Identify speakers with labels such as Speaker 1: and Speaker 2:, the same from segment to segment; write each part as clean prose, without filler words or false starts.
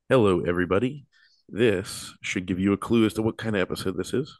Speaker 1: Hello, everybody. This should give you a clue as to what kind of episode this is.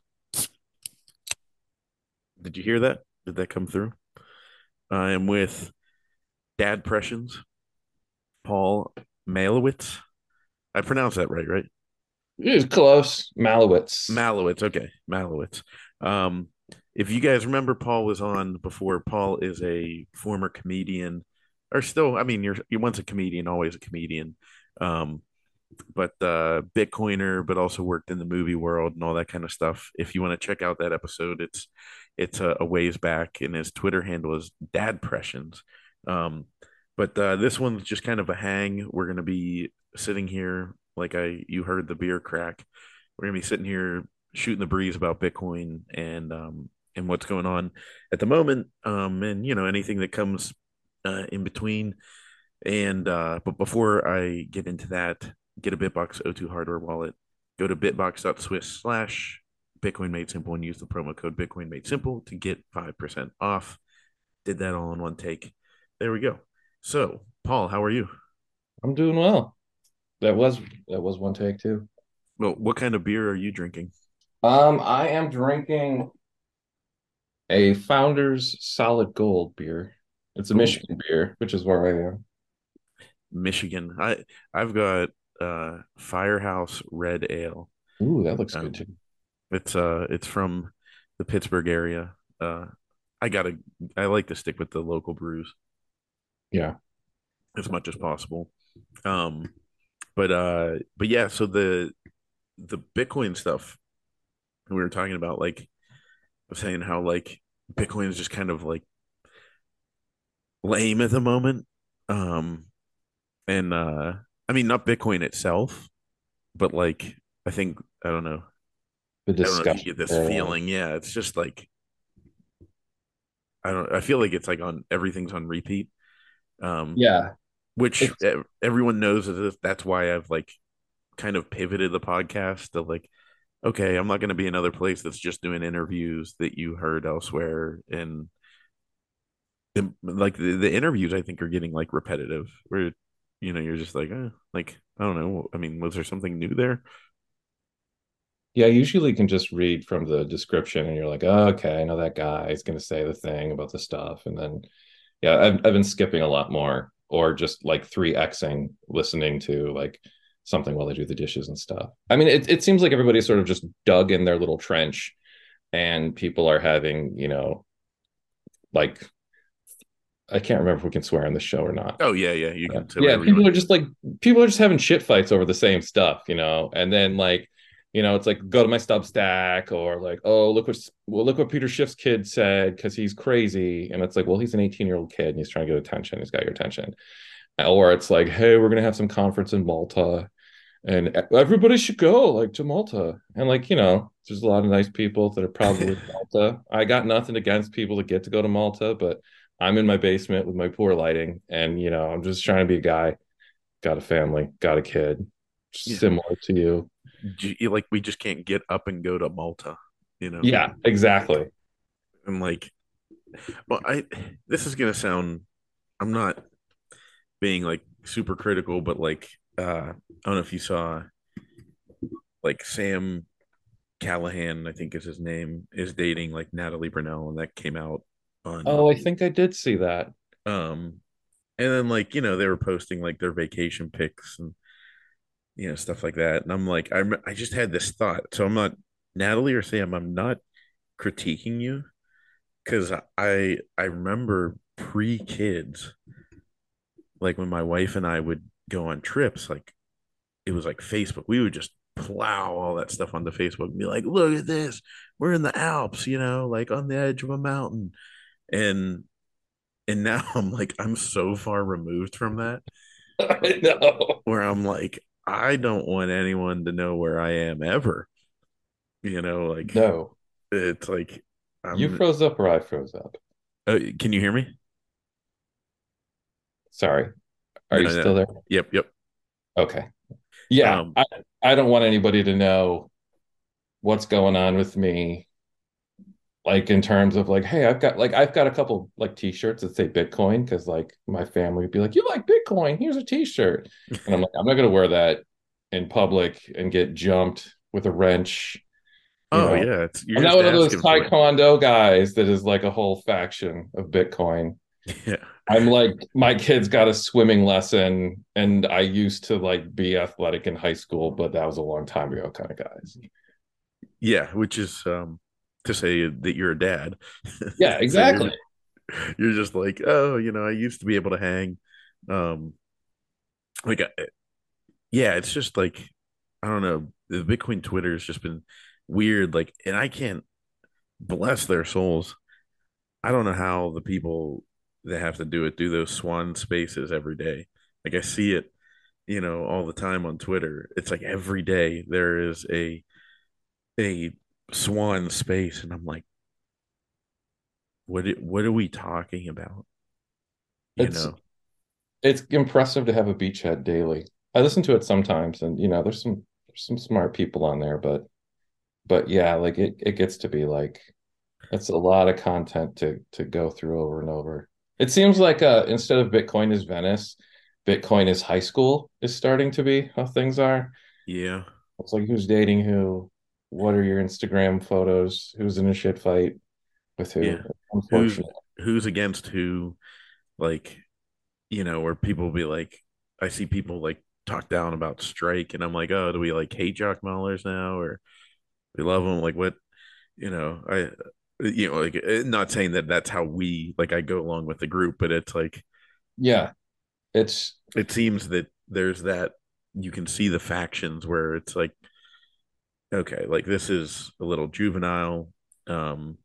Speaker 1: Did you hear that? Did that come through? I am with Dad Pressions, Paul Malowitz. I pronounced that right, right?
Speaker 2: It was close. Malowitz.
Speaker 1: Malowitz. Okay, Malowitz. Um, if you guys remember, Paul was on before. Paul is a former comedian, or still. I mean, you're once a comedian, always a comedian. Um, but Bitcoiner, but also worked in the movie world and all that kind of stuff. If you want to check out that episode, it's a ways back, and his Twitter handle is Dadpressions. Um, but this one's just kind of a hang. We're gonna be sitting here, like you heard the beer crack. We're gonna be sitting here shooting the breeze about Bitcoin and what's going on at the moment, and anything that comes in between. And but before I get into that, get a Bitbox O2 hardware wallet. Go to bitbox.swiss/ Bitcoin Made Simple and use the promo code Bitcoin Made Simple to get 5% off. Did that all in one take. There we go. So, Paul, how are you?
Speaker 2: I'm doing well. That was one take too.
Speaker 1: Well, what kind of beer are you drinking?
Speaker 2: I am drinking a Founders Solid Gold beer. It's a
Speaker 1: Ooh,
Speaker 2: Michigan beer, which is where I am.
Speaker 1: Michigan. I've got Firehouse Red Ale.
Speaker 2: Ooh, that looks good
Speaker 1: Um,
Speaker 2: too.
Speaker 1: it's from the Pittsburgh area. I gotta I like to stick with the local brews
Speaker 2: Yeah.
Speaker 1: as much as possible. Um, but yeah, so the Bitcoin stuff we were talking about, like I was saying how like Bitcoin is just kind of like lame at the moment. Um, and I mean not Bitcoin itself, but like I think
Speaker 2: The
Speaker 1: I don't know if you
Speaker 2: discussion
Speaker 1: get this
Speaker 2: around.
Speaker 1: feeling. Yeah, it's just like I feel like it's like on everything's on repeat. Um,
Speaker 2: Yeah.
Speaker 1: which
Speaker 2: It's
Speaker 1: everyone knows that that's why I've like kind of pivoted the podcast to like, okay, I'm not going to be another place that's just doing interviews that you heard elsewhere. And like the interviews, I think are getting like repetitive where, you're just like, I don't know. I mean, was there something new there?
Speaker 2: yeah, you usually can just read from the description and you're like, oh, okay, I know that guy is gonna say the thing about the stuff. And then yeah, I've been skipping a lot more or just like 3Xing listening to like something while they do the dishes and stuff. I mean, it seems like everybody's sort of just dug in their little trench and people are having, like I can't remember if we can swear on the show or not.
Speaker 1: Oh, yeah, yeah. You can say
Speaker 2: Yeah,
Speaker 1: whatever you want.
Speaker 2: people are just having shit fights over the same stuff, and then like, it's like go to my Substack or like, oh, look what Peter Schiff's kid said because he's crazy, and it's like, well, he's an 18-year-old kid and he's trying to get attention. He's got your attention. Or it's like, hey, we're gonna have some conference in Malta and everybody should go like to Malta. And like, there's a lot of nice people that are probably in Malta. I got nothing against people that get to go to Malta, but I'm in my basement with my poor lighting and I'm just trying to be a guy, got a family, got a kid,
Speaker 1: Yeah.
Speaker 2: similar to you.
Speaker 1: Like we just can't get up and go to Malta, you know?
Speaker 2: Yeah, exactly.
Speaker 1: And like, well, this is going to sound, I'm not being like super critical, but like, I don't know if you saw like Sam Callahan, I think is his name, is dating like Natalie Brunell, and that came out on
Speaker 2: Oh, I think I did see that.
Speaker 1: um and then like, they were posting like their vacation pics and stuff like that. And I'm like, I just had this thought. So I'm not Natalie or Sam, I'm not critiquing you because I remember pre-kids, like when my wife and I would go on trips, like it was like Facebook. We would just plow all that stuff onto Facebook and be like, look at this. We're in the Alps, like on the edge of a mountain. And now I'm like, I'm so far removed from that
Speaker 2: I know.
Speaker 1: where I'm like, I don't want anyone to know where I am ever. Like
Speaker 2: No,
Speaker 1: it's like
Speaker 2: you
Speaker 1: I'm
Speaker 2: froze up or I froze up.
Speaker 1: can you hear me?
Speaker 2: Sorry. Are
Speaker 1: No,
Speaker 2: you
Speaker 1: no.
Speaker 2: still there?
Speaker 1: Yep, yep.
Speaker 2: Okay. Yeah,
Speaker 1: Um
Speaker 2: I don't want anybody to know what's going on with me, like in terms of like, hey, I've got a couple like t-shirts that say Bitcoin because like my family would be like, you like Bitcoin, here's a t-shirt. And I'm like, I'm not gonna wear that in public and get jumped with a wrench. You
Speaker 1: Oh
Speaker 2: know,
Speaker 1: yeah, you're
Speaker 2: I'm not
Speaker 1: just
Speaker 2: one of those
Speaker 1: asking for it.
Speaker 2: taekwondo guys that is like a whole faction of Bitcoin.
Speaker 1: Yeah.
Speaker 2: I'm like, my kid's got a swimming lesson, and I used to like be athletic in high school, but that was a long time ago, kind of guys.
Speaker 1: Yeah, which is to say that you're a dad.
Speaker 2: Yeah,
Speaker 1: So
Speaker 2: exactly.
Speaker 1: you're just like, oh, I used to be able to hang. Um, like, yeah, it's just like, I don't know. The Bitcoin Twitter has just been weird. Like, and I can't bless their souls. I don't know how the people that have to do it do those swan spaces every day. Like, I see it, all the time on Twitter. It's like every day there is a swan space, and I'm like, what are we talking about? You
Speaker 2: It's
Speaker 1: know?
Speaker 2: it's impressive to have a beachhead daily. I listen to it sometimes, and there's some smart people on there, but yeah, like it gets to be like it's a lot of content to go through over and over. It seems like instead of Bitcoin is Venice, Bitcoin is high school is starting to be how things are.
Speaker 1: Yeah,
Speaker 2: It's like who's dating who, what are your Instagram photos, who's in a shit fight with
Speaker 1: yeah.
Speaker 2: who.
Speaker 1: Who's
Speaker 2: Unfortunately.
Speaker 1: who's against who? Like, where people be like, I see people like talk down about Strike, and I'm like, oh, do we like hate Jock Mullers now, or we love him? Like, what? I, like, not saying that that's how we like. I go along with the group, but it's like
Speaker 2: Yeah, it's
Speaker 1: it seems that there's that you can see the factions where it's like, okay, like this is a little juvenile, um,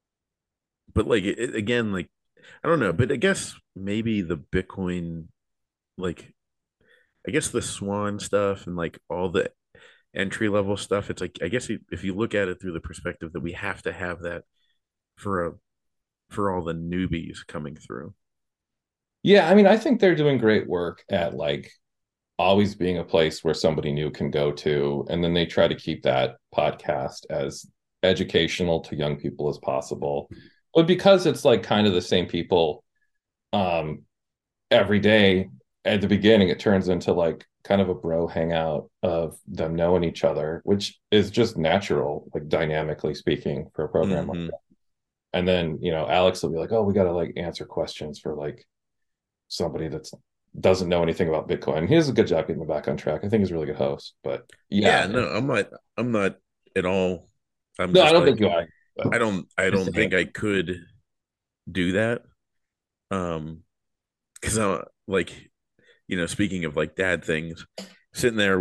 Speaker 1: but like again, like I don't know, but I guess maybe the Bitcoin, like I guess the Swan stuff and like all the entry level stuff, it's like I guess if you look at it through the perspective that we have to have that for for all the newbies coming through.
Speaker 2: yeah, I mean, I think they're doing great work at like always being a place where somebody new can go to, and then they try to keep that podcast as educational to young people as possible. But because it's like kind of the same people um every day at the beginning, it turns into like kind of a bro hangout of them knowing each other, which is just natural, like dynamically speaking, for a program like
Speaker 1: Mm-hmm.
Speaker 2: that. And then, Alex will be like, oh, we got to like answer questions for like somebody that's doesn't know anything about Bitcoin. He does a good job getting the back on track. I think he's a really good host. But
Speaker 1: Yeah,
Speaker 2: yeah,
Speaker 1: no, I'm not at all. I'm
Speaker 2: no, I
Speaker 1: just
Speaker 2: don't think
Speaker 1: like
Speaker 2: you are. But
Speaker 1: I
Speaker 2: just
Speaker 1: don't
Speaker 2: saying.
Speaker 1: think I could do that. Um, because I like, speaking of like dad things, sitting there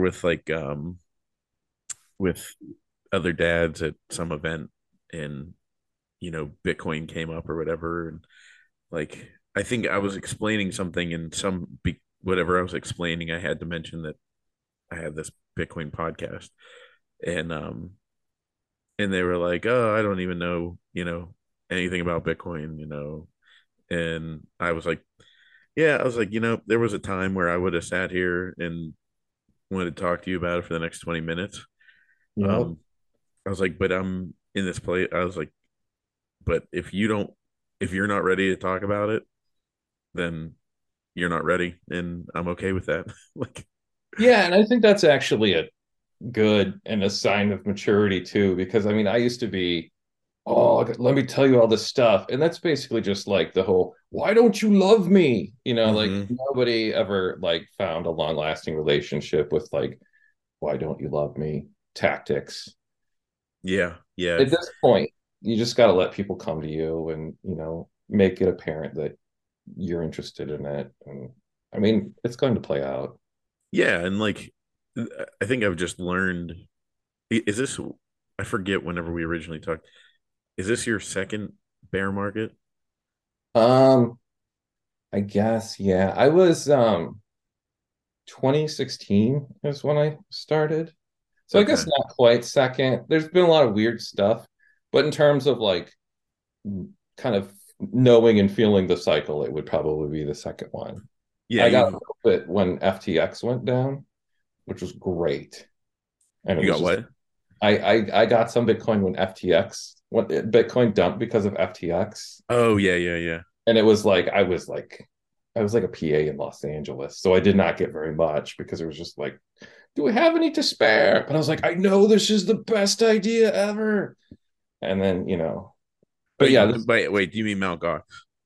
Speaker 1: with other dads at some event, and Bitcoin came up or whatever, and like I think I was explaining something, and whatever I was explaining, I had to mention that I had this Bitcoin podcast, and they were like, oh, I don't even know anything about Bitcoin, and I was like, yeah, I was like, there was a time where I would have sat here and wanted to talk to you about it for the next 20 minutes.
Speaker 2: Yep.
Speaker 1: um I was like, but I'm in this place. I was like, but if you're not ready to talk about it, then you're not ready, and I'm okay with that. Like,
Speaker 2: Yeah, and I think that's actually a good and a sign of maturity too, because I mean, I used to be, oh, let me tell you all this stuff. And that's basically just like the whole, why don't you love me? Like
Speaker 1: mm-hmm.
Speaker 2: nobody ever like found a long-lasting relationship with like, why don't you love me tactics.
Speaker 1: Yeah, yeah,
Speaker 2: At this point, you just got to let people come to you and, make it apparent that you're interested in it. And I mean, it's going to play out.
Speaker 1: yeah, and like I think I've just learned. Is this? I forget whenever we originally talked. Is this your second bear market?
Speaker 2: Um, I guess, yeah. I was 2016 is when I started. So I guess
Speaker 1: Okay.
Speaker 2: not quite second. There's been a lot of weird stuff, but in terms of like kind of knowing and feeling the cycle, it would probably be the second one.
Speaker 1: Yeah,
Speaker 2: I got a
Speaker 1: you
Speaker 2: little bit when FTX went down, which was great. And it
Speaker 1: you
Speaker 2: was
Speaker 1: got
Speaker 2: just
Speaker 1: what?
Speaker 2: I got some Bitcoin when Bitcoin dumped because of FTX.
Speaker 1: Oh yeah, yeah, yeah.
Speaker 2: And it was like I was like a PA in Los Angeles. So I did not get very much because it was just like Do we have any to spare? But I was like, I know this is the best idea ever. And then, but yeah,
Speaker 1: Wait, do you mean Mount Gox?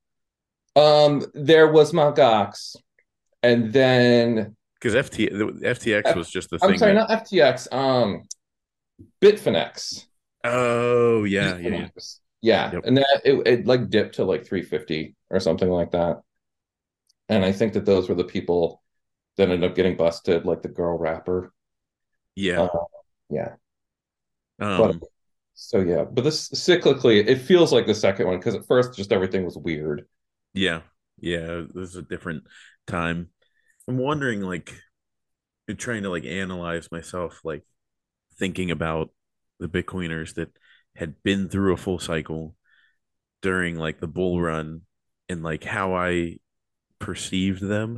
Speaker 2: there was Mount Gox, and then
Speaker 1: Because the FTX was just the
Speaker 2: I'm
Speaker 1: thing
Speaker 2: sorry,
Speaker 1: that.
Speaker 2: not FTX, Bitfinex.
Speaker 1: Oh yeah, yeah, yeah.
Speaker 2: Bitfinex. Yeah,
Speaker 1: Yep.
Speaker 2: and that it like dipped to like 350 or something like that. And I think that those were the people that ended up getting busted, like the girl rapper.
Speaker 1: Yeah.
Speaker 2: Uh, yeah, but
Speaker 1: Um.
Speaker 2: so yeah, but this cyclically, it feels like the second one because at first just everything was weird.
Speaker 1: Yeah. Yeah. This is a different time. I'm wondering, like, trying to like analyze myself, like thinking about the Bitcoiners that had been through a full cycle during like the bull run and like how I perceived them.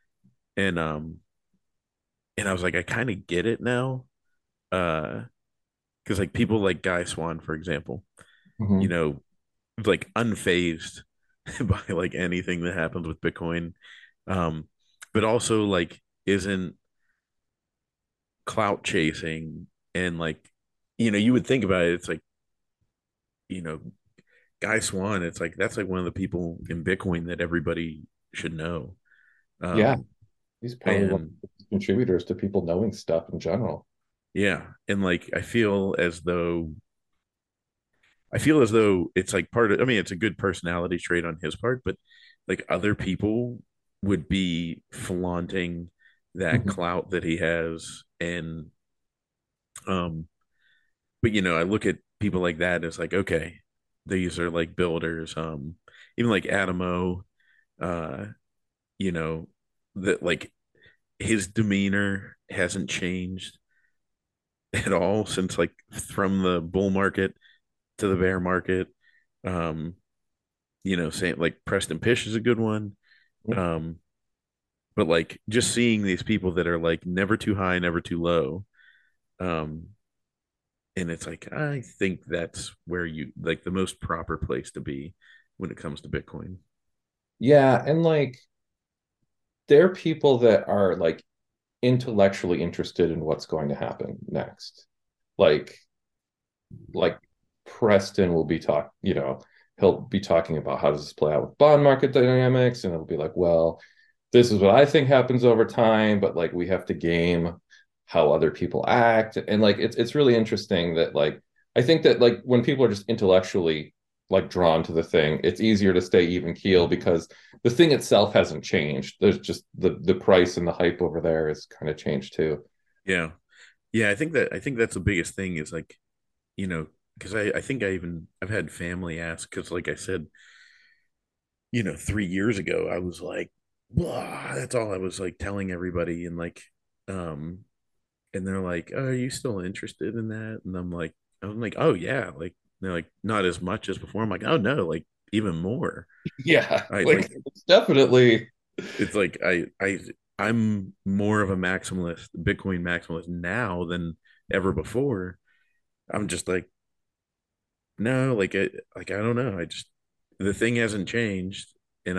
Speaker 1: And I was like, I kind of get it now. Because like people like Guy Swan, for example, you
Speaker 2: Mhm.
Speaker 1: know, like unfazed by like anything that happens with Bitcoin. Um, but also like isn't clout chasing and like, you would think about it, it's like, you know, Guy Swan, it's like that's like one of the people in Bitcoin that everybody should know.
Speaker 2: Yeah,
Speaker 1: Um,
Speaker 2: he's probably one of
Speaker 1: and
Speaker 2: the contributors to people knowing stuff in general.
Speaker 1: yeah, and like I feel as though it's like part of, I mean, it's a good personality trait on his part, but like other people would be flaunting that
Speaker 2: Mhm.
Speaker 1: clout that he has. And, um, but I look at people like that as like, okay, these are like builders. Even like Adamo, uh, you know, that like his demeanor hasn't changed at all since like from the bull market to the bear market. Um, saying like Preston Pish is a good one. Um, but like just seeing these people that are like never too high, never too low. Um, and it's like I think that's where you like the most proper place to be when it comes to Bitcoin.
Speaker 2: Yeah, and like they're people that are like intellectually interested in what's going to happen next. Like like Preston will be he'll be talking about how does this play out with bond market dynamics, and it'll be like, well, this is what I think happens over time, but like we have to game how other people act. And like it's really interesting that like I think that like when people are just intellectually like drawn to the thing, it's easier to stay even keel because the thing itself hasn't changed. There's just the price and the hype over there has kind of changed too.
Speaker 1: Yeah, yeah. I think that's the biggest thing is like you know because I think I've had family ask because like I said 3 years ago I was like blah, that's all I was like telling everybody and like um and they're like, oh, are you still interested in that? And I'm like, oh yeah, like they're like, not as much as before. I'm like, oh no, like even more.
Speaker 2: Yeah,
Speaker 1: I
Speaker 2: like
Speaker 1: like
Speaker 2: it's definitely.
Speaker 1: it's like I'm more of a maximalist, Bitcoin maximalist now than ever before. I'm just like, no, like I don't know. I just the thing hasn't changed, and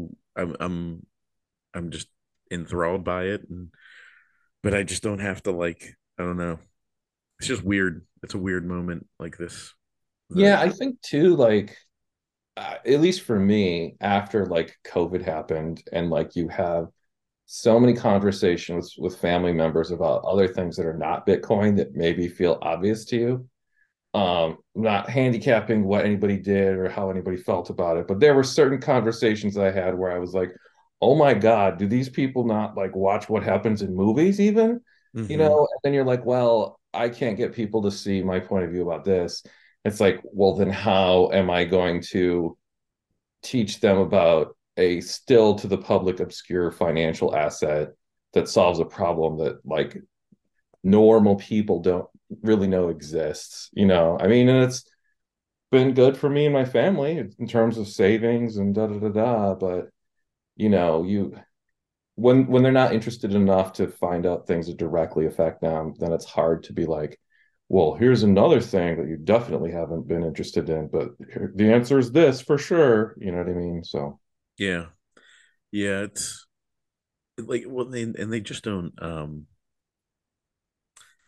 Speaker 1: I'm just enthralled by it, but I just don't have to like I don't know. It's just weird. It's a weird moment like this. The
Speaker 2: Yeah, I think too, like at least for me, after like COVID happened, and like you have so many conversations with family members about other things that are not Bitcoin that maybe feel obvious to you. Not handicapping what anybody did or how anybody felt about it, but there were certain conversations I had where I was like, oh my God, do these people not like watch what happens in movies even?
Speaker 1: hmm
Speaker 2: And then you're like, well, I can't get people to see my point of view about this. It's like, well, then how am I going to teach them about a still to the public obscure financial asset that solves a problem that like normal people don't really know exists? I mean, and it's been good for me and my family in terms of savings and da da da da. But you when they're not interested enough to find out things that directly affect them, then it's hard to be like, well, here's another thing that you definitely haven't been interested in, but the answer is this for sure. You know what I mean? So
Speaker 1: Yeah, yeah. It's like well, and they just don't.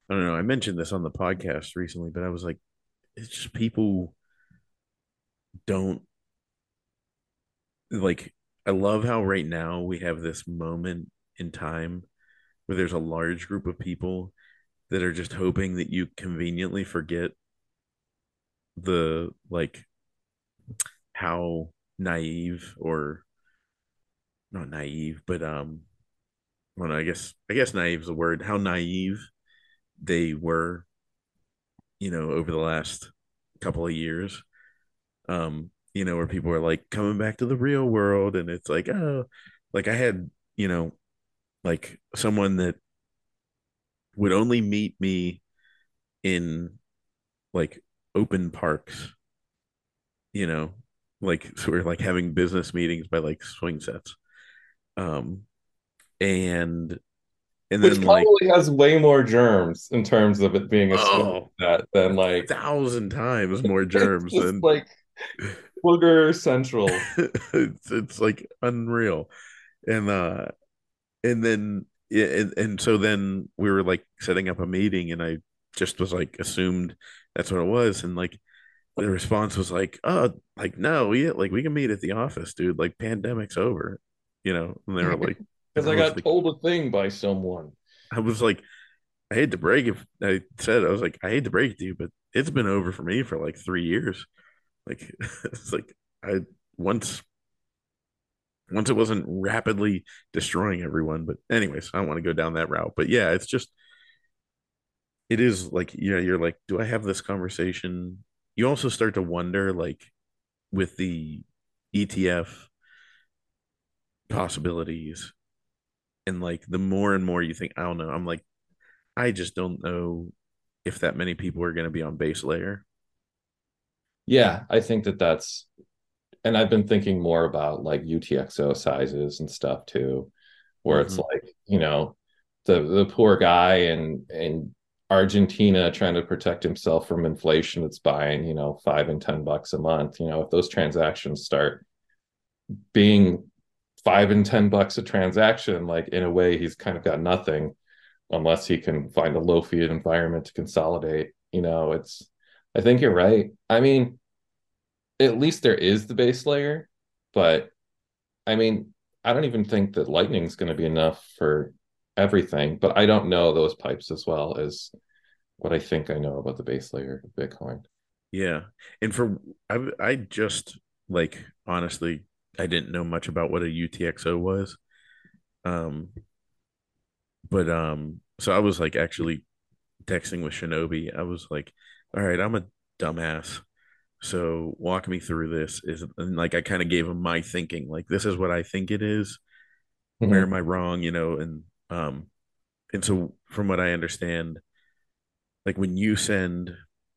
Speaker 1: I don't know. I mentioned this on the podcast recently, but I was like, it's just people don't like. I love how right now we have this moment in time where there's a large group of people that are just hoping that you conveniently forget the like how naive or not naive, but well, I guess naive is a word. How naive they were, over the last couple of years. Where people are like coming back to the real world, and it's like, oh, like I had, like someone that would only meet me in like open parks, you know, like so we're like having business meetings by like swing sets. Um, and and
Speaker 2: Which
Speaker 1: then like,
Speaker 2: probably has way more germs in terms of it being a swing
Speaker 1: oh,
Speaker 2: set than like
Speaker 1: 1,000 times more
Speaker 2: it's
Speaker 1: germs
Speaker 2: just
Speaker 1: than
Speaker 2: like booger central.
Speaker 1: it's like unreal. And and then yeah, and so then we were like setting up a meeting, and I just was like assumed that's what it was, and like the response was like, oh, like no, yeah, like we can meet at the office, dude, like pandemic's over, and they were like, and
Speaker 2: Because I got told a thing by someone.
Speaker 1: I was like, I hate to break it. I was like, I hate to break it to you, but it's been over for me for like 3 years. Like it's like I once once it wasn't rapidly destroying everyone. But anyways, I don't want to go down that route. But yeah, it's just it is like, you're like, do I have this conversation? You also start to wonder, like with the ETF possibilities, and like the more and more you think, I don't know, I'm like, I just don't know if that many people are going to be on base layer.
Speaker 2: Yeah, I think that that's, and I've been thinking more about like UTXO sizes and stuff too, where it's
Speaker 1: Mm-hmm.
Speaker 2: like, the poor guy in Argentina trying to protect himself from inflation that's buying, $5 and $10 a month. If those transactions start being $5 and $10 a transaction, like in a way, he's kind of got nothing unless he can find a low fiat environment to consolidate. I think you're right. I mean, at least there is the base layer, but I mean, I don't even think that Lightning's going to be enough for everything, but I don't know those pipes as well as what I think I know about the base layer of Bitcoin.
Speaker 1: Yeah. And I just like, honestly, I didn't know much about what a UTXO was. Um, but so I was like actually texting with Shinobi. I was like, all right, I'm a dumbass. So walk me through this. And like I kind of gave him my thinking, like this is what I think it is. Where am
Speaker 2: Mhm.
Speaker 1: I wrong? And so from what I understand, like when you send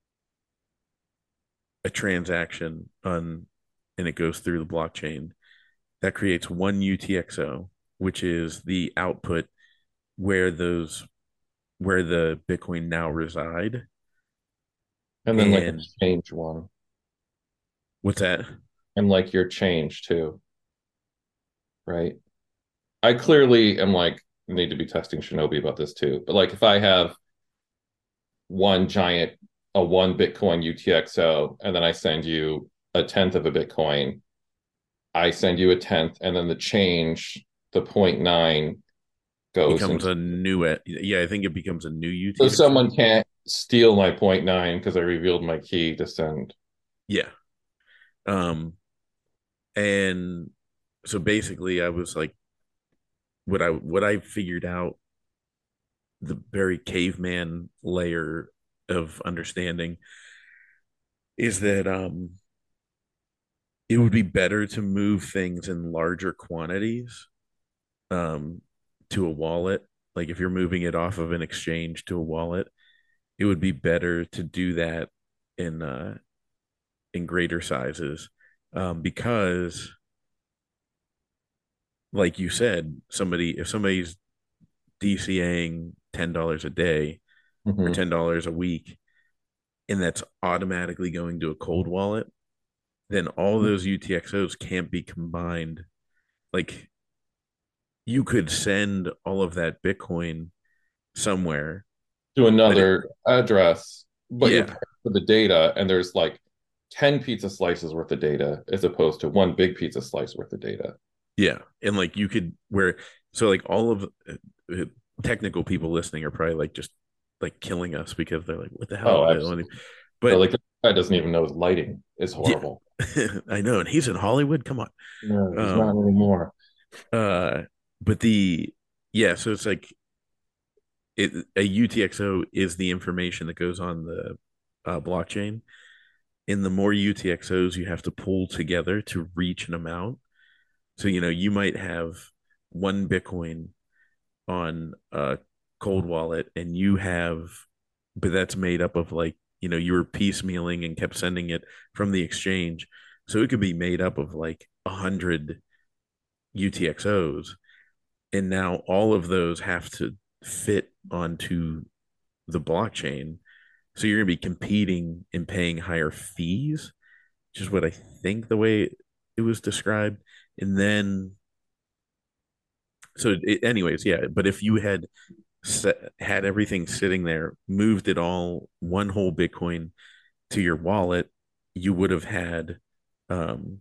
Speaker 1: a transaction on and it goes through the blockchain, that creates one UTXO, which is the output where those where the Bitcoin now reside.
Speaker 2: And then like a
Speaker 1: And
Speaker 2: change one,
Speaker 1: what's that?
Speaker 2: and like your change too, right? I clearly am like need to be testing Shinobi about this too. But like if I have one giant a one Bitcoin UTXO and then I send you a tenth of a Bitcoin, I send you a tenth, and then the change, the point 0.9 goes
Speaker 1: Becomes
Speaker 2: into.
Speaker 1: a new, yeah, I think it becomes a new
Speaker 2: So someone
Speaker 1: UTXO.
Speaker 2: can't steal my point 0.9 because I revealed my key to send.
Speaker 1: Yeah. Um, and so basically I was like, what I figured out, the very caveman layer of understanding, is that it would be better to move things in larger quantities um to a wallet. Like if you're moving it off of an exchange to a wallet, it would be better to do that in in greater sizes, because like you said, if somebody's DCAing $10 a day or
Speaker 2: Mhm.
Speaker 1: $10 a week, and that's automatically going to a cold wallet, then all those UTXOs can't be combined. Like you could send all of that Bitcoin somewhere,
Speaker 2: to
Speaker 1: but
Speaker 2: another address, but you're
Speaker 1: yeah,
Speaker 2: paying for the data, and there's like 10 pizza slices worth of data as opposed to one big pizza slice worth of data.
Speaker 1: yeah, and like you could where so like all of uh, technical people listening are probably like just like killing us because they're like, what the hell?
Speaker 2: Oh,
Speaker 1: They don't even,
Speaker 2: absolutely. They're
Speaker 1: but
Speaker 2: like, this guy doesn't even know his lighting is
Speaker 1: yeah,
Speaker 2: horrible.
Speaker 1: I know, and he's in Hollywood. Come on.
Speaker 2: No, he's not
Speaker 1: Um,
Speaker 2: anymore.
Speaker 1: uh, but the yeah, so it's like a UTXO is the information that goes on the blockchain. And the more UTXOs you have to pull together to reach an amount. So, you might have one Bitcoin on a cold wallet and but that's made up of like, you were piecemealing and kept sending it from the exchange. So it could be made up of like 100 UTXOs. And now all of those have to fit onto the blockchain. So you're going to be competing and paying higher fees, which is what I think the way it was described. And then, anyways, yeah. But if you had everything sitting there, moved it all one whole Bitcoin to your wallet, you would have had, um,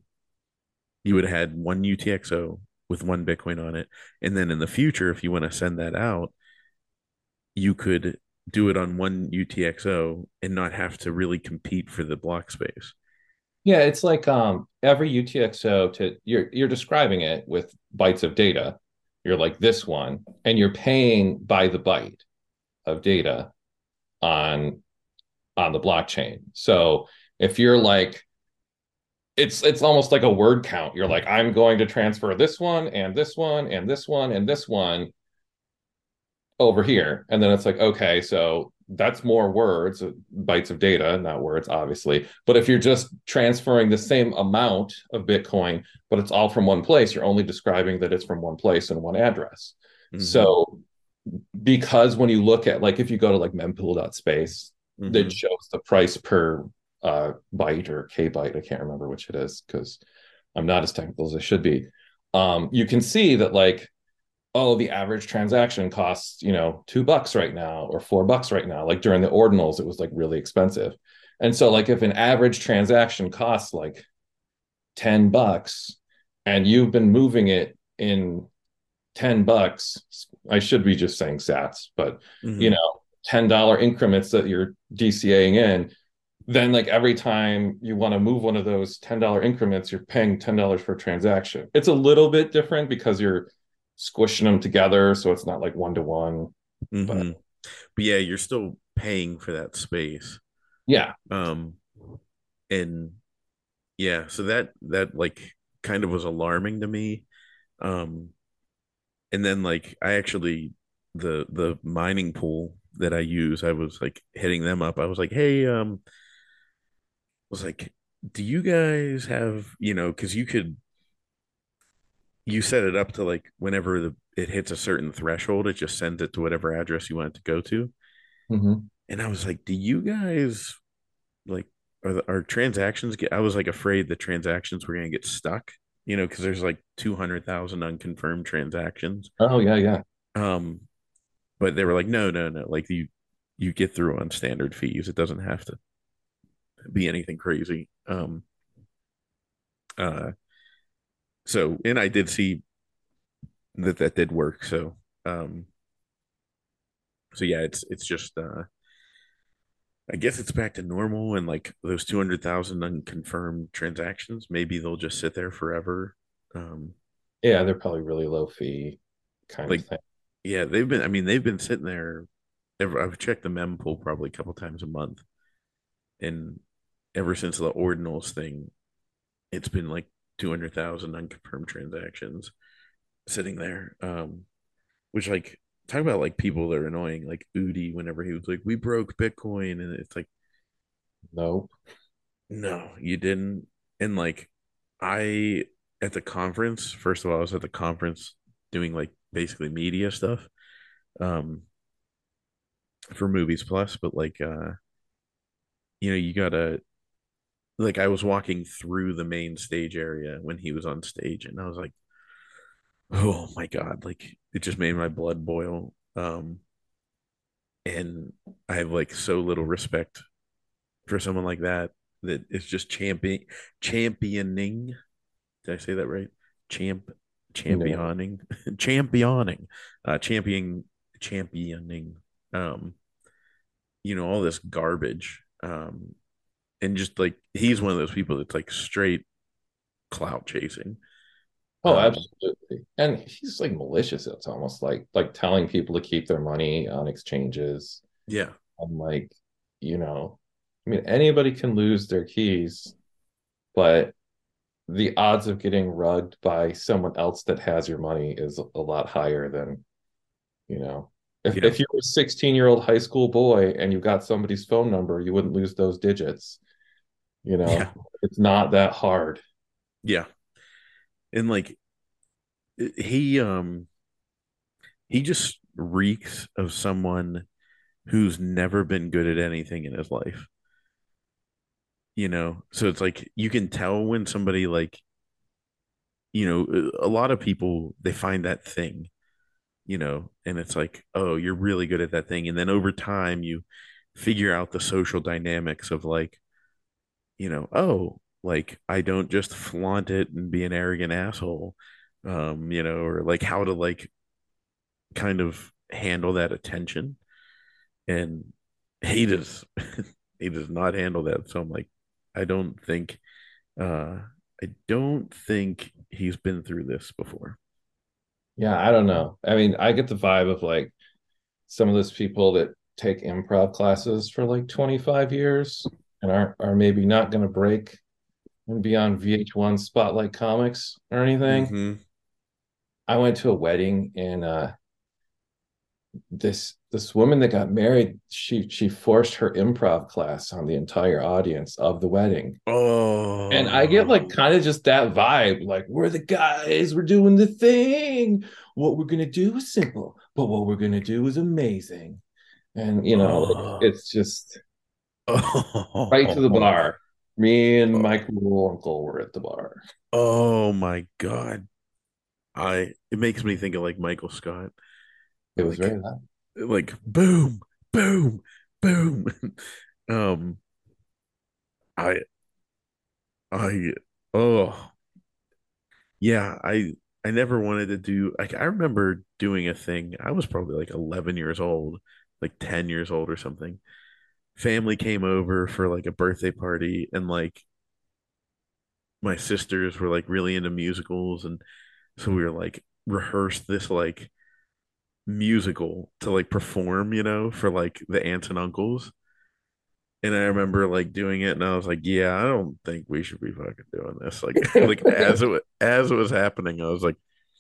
Speaker 1: one UTXO with one Bitcoin on it. And then in the future, if you want to send that out, you could do it on one UTXO and not have to really compete for the block space.
Speaker 2: Yeah, it's like every UTXO to you're describing it with bytes of data. You're like this one, and you're paying by the byte of data on the blockchain. So if you're like it's almost like a word count. You're like, I'm going to transfer this one and this one and this one and this one over here. And then it's like, okay, so that's more words, bytes of data, not words, obviously. But if you're just transferring the same amount of Bitcoin, but it's all from one place, you're only describing that it's from one place and one address.
Speaker 1: Mm-hmm.
Speaker 2: So because when you look at like if you go to like mempool.space, that
Speaker 1: Mm-hmm.
Speaker 2: shows the price per byte or k byte. I can't remember which it is because I'm not as technical as I should be. You can see that like, oh, the average transaction costs, $2 right now or $4 right now. Like during the ordinals, it was like really expensive. And so like if an average transaction costs like $10 and you've been moving it in $10, I should be just saying sats, but
Speaker 1: Mm-hmm.
Speaker 2: $10 increments that you're DCAing in, then like every time you want to move one of those $10 increments, you're paying $10 per transaction. It's a little bit different because you're squishing them together, so it's not like one to one. But
Speaker 1: Mm-hmm. But yeah, you're still paying for that space.
Speaker 2: yeah,
Speaker 1: Um, and yeah, so that like kind of was alarming to me. Um, and then like I actually the mining pool that I use, I was like hitting them up. I was like, hey, was like, do you guys have, because you set it up to like whenever it hits a certain threshold, it just sends it to whatever address you want it to go to.
Speaker 2: mm-hmm.
Speaker 1: And I was like, do you guys like are transactions get I was like afraid the transactions were gonna get stuck, because there's like 200,000 unconfirmed transactions.
Speaker 2: Oh yeah, yeah.
Speaker 1: Um, but they were like, no, no, no, like you get through on standard fees. It doesn't have to be anything crazy. Uh so and I did see that did work. Um so yeah, it's just I guess it's back to normal and like those 200,000 unconfirmed transactions, maybe they'll just sit there forever. Um
Speaker 2: Yeah, they're probably really low fee kind of
Speaker 1: like
Speaker 2: thing.
Speaker 1: yeah, they've been sitting there I've checked the mempool probably a couple times a month, and ever since the ordinals thing, it's been like 200,000 unconfirmed transactions sitting there. Which like talk about like people that are annoying, like Udi whenever he was like, we broke Bitcoin, and it's like,
Speaker 2: Nope.
Speaker 1: no, you didn't. And like I at the conference, first of all, I was at the conference doing like basically media stuff um for Movies Plus, but like you gotta like I was walking through the main stage area when he was on stage, and I was like, oh my god, like it just made my blood boil. And I have like so little respect for someone like that that it's just championing. Did I say that right? Champ
Speaker 2: No.
Speaker 1: championing championing champion championing um all this garbage and just like he's one of those people that's like straight clout chasing.
Speaker 2: Oh,
Speaker 1: um
Speaker 2: absolutely. And he's like malicious. It's almost like telling people to keep their money on exchanges.
Speaker 1: yeah.
Speaker 2: I'm like, you know, I mean, anybody can lose their keys, but the odds of getting rugged by someone else that has your money is a lot higher than, you know,
Speaker 1: Yeah.
Speaker 2: if you were a 16-year-old high school boy and you got somebody's phone number, you wouldn't lose those digits. You
Speaker 1: Yeah.
Speaker 2: know, it's not that hard.
Speaker 1: Yeah. And like he he just reeks of someone who's never been good at anything in his life. So it's like you can tell when somebody like a lot of people they find that thing, and it's like, oh, you're really good at that thing, and then over time you figure out the social dynamics of like, oh, like I don't just flaunt it and be an arrogant asshole, or like how to like kind of handle that attention. And he does he does not handle that. So I'm like, I don't think uh I don't think he's been through this before.
Speaker 2: Yeah, I don't know. I mean, I get the vibe of like some of those people that take improv classes for like 25 years and are maybe not going to break and be on VH1 Spotlight Comics or anything.
Speaker 1: Mm-hmm.
Speaker 2: I went to a wedding and this woman that got married, she forced her improv class on the entire audience of the wedding. And I get like
Speaker 1: Oh,
Speaker 2: kind of just that vibe, like we're the guys, we're doing the thing. What we're gonna do is simple, but what we're gonna do is amazing. And
Speaker 1: oh,
Speaker 2: it's just right to the
Speaker 1: oh,
Speaker 2: bar. Me and my cool uncle were at the bar.
Speaker 1: oh my God. It makes me think of like Michael Scott.
Speaker 2: It was
Speaker 1: Like
Speaker 2: very loud.
Speaker 1: like boom, boom, boom. um I I oh yeah, I never wanted to do like I remember doing a thing. I was probably like 11 years old, like 10 years old or something. Family came over for like a birthday party and like my sisters were like really into musicals, and so we were like rehearsed this like musical to like perform, for like the aunts and uncles. And I remember like doing it, and I was like, "Yeah, I don't think we should be fucking doing this." Like, like as it was happening, I was like,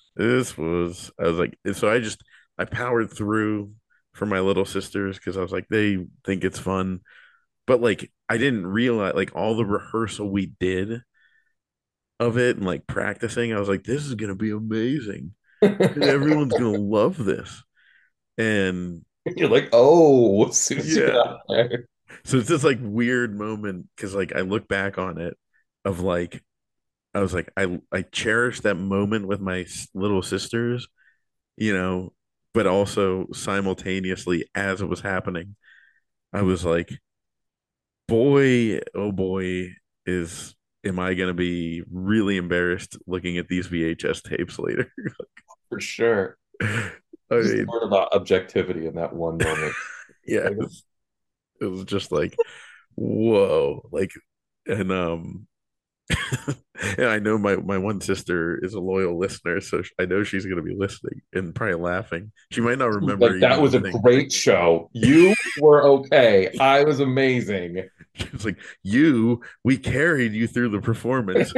Speaker 1: I was like, so I powered through for my little sisters because I was like, they think it's fun, but like I didn't realize like all the rehearsal we did of it and like practicing, I was like, this is gonna be amazing, and everyone's gonna love this. And
Speaker 2: You're like, oh, as soon as you get
Speaker 1: yeah,
Speaker 2: out there.
Speaker 1: so it's this like weird moment because like I look back on it of like I was like I cherish that moment with my little sisters, you know, but also simultaneously as it was happening, I was like, boy, oh boy, is am I gonna be really embarrassed looking at these VHS tapes later?
Speaker 2: For sure.
Speaker 1: I
Speaker 2: Just
Speaker 1: mean,
Speaker 2: learn about objectivity in that one moment.
Speaker 1: yeah,
Speaker 2: Like,
Speaker 1: it was just like, whoa, like, and and I know my one sister is a loyal listener, so I know she's going to be listening and probably laughing. She might not remember
Speaker 2: that
Speaker 1: even the
Speaker 2: was a
Speaker 1: thing.
Speaker 2: great show. You were okay. I was amazing.
Speaker 1: She was like, we carried you through the performance."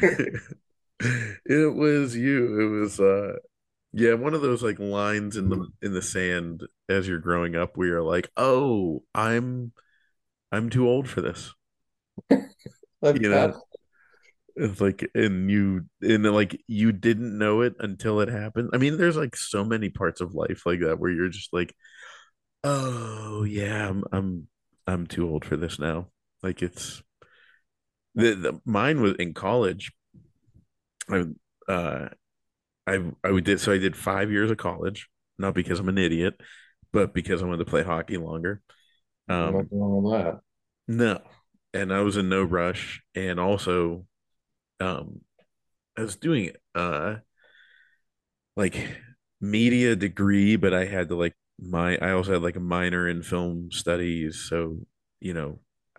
Speaker 1: It was you. It was yeah, one of those like lines in the sand as you're growing up where you're like, "Oh, I'm too old for this." You know,
Speaker 2: That's
Speaker 1: it's like, and like you didn't know it until it happened. I mean, there's like so many parts of life like that where you're just like, oh yeah, I'm too old for this now. Like it's mine was in college. I uh I did so I did 5 years of college, not because I'm an idiot, but because I wanted to play hockey longer. Um,
Speaker 2: Nothing wrong with that.
Speaker 1: no, and I was in no rush, and also, um, I was doing like media degree, but I had to like I also had like a minor in film studies, so you know,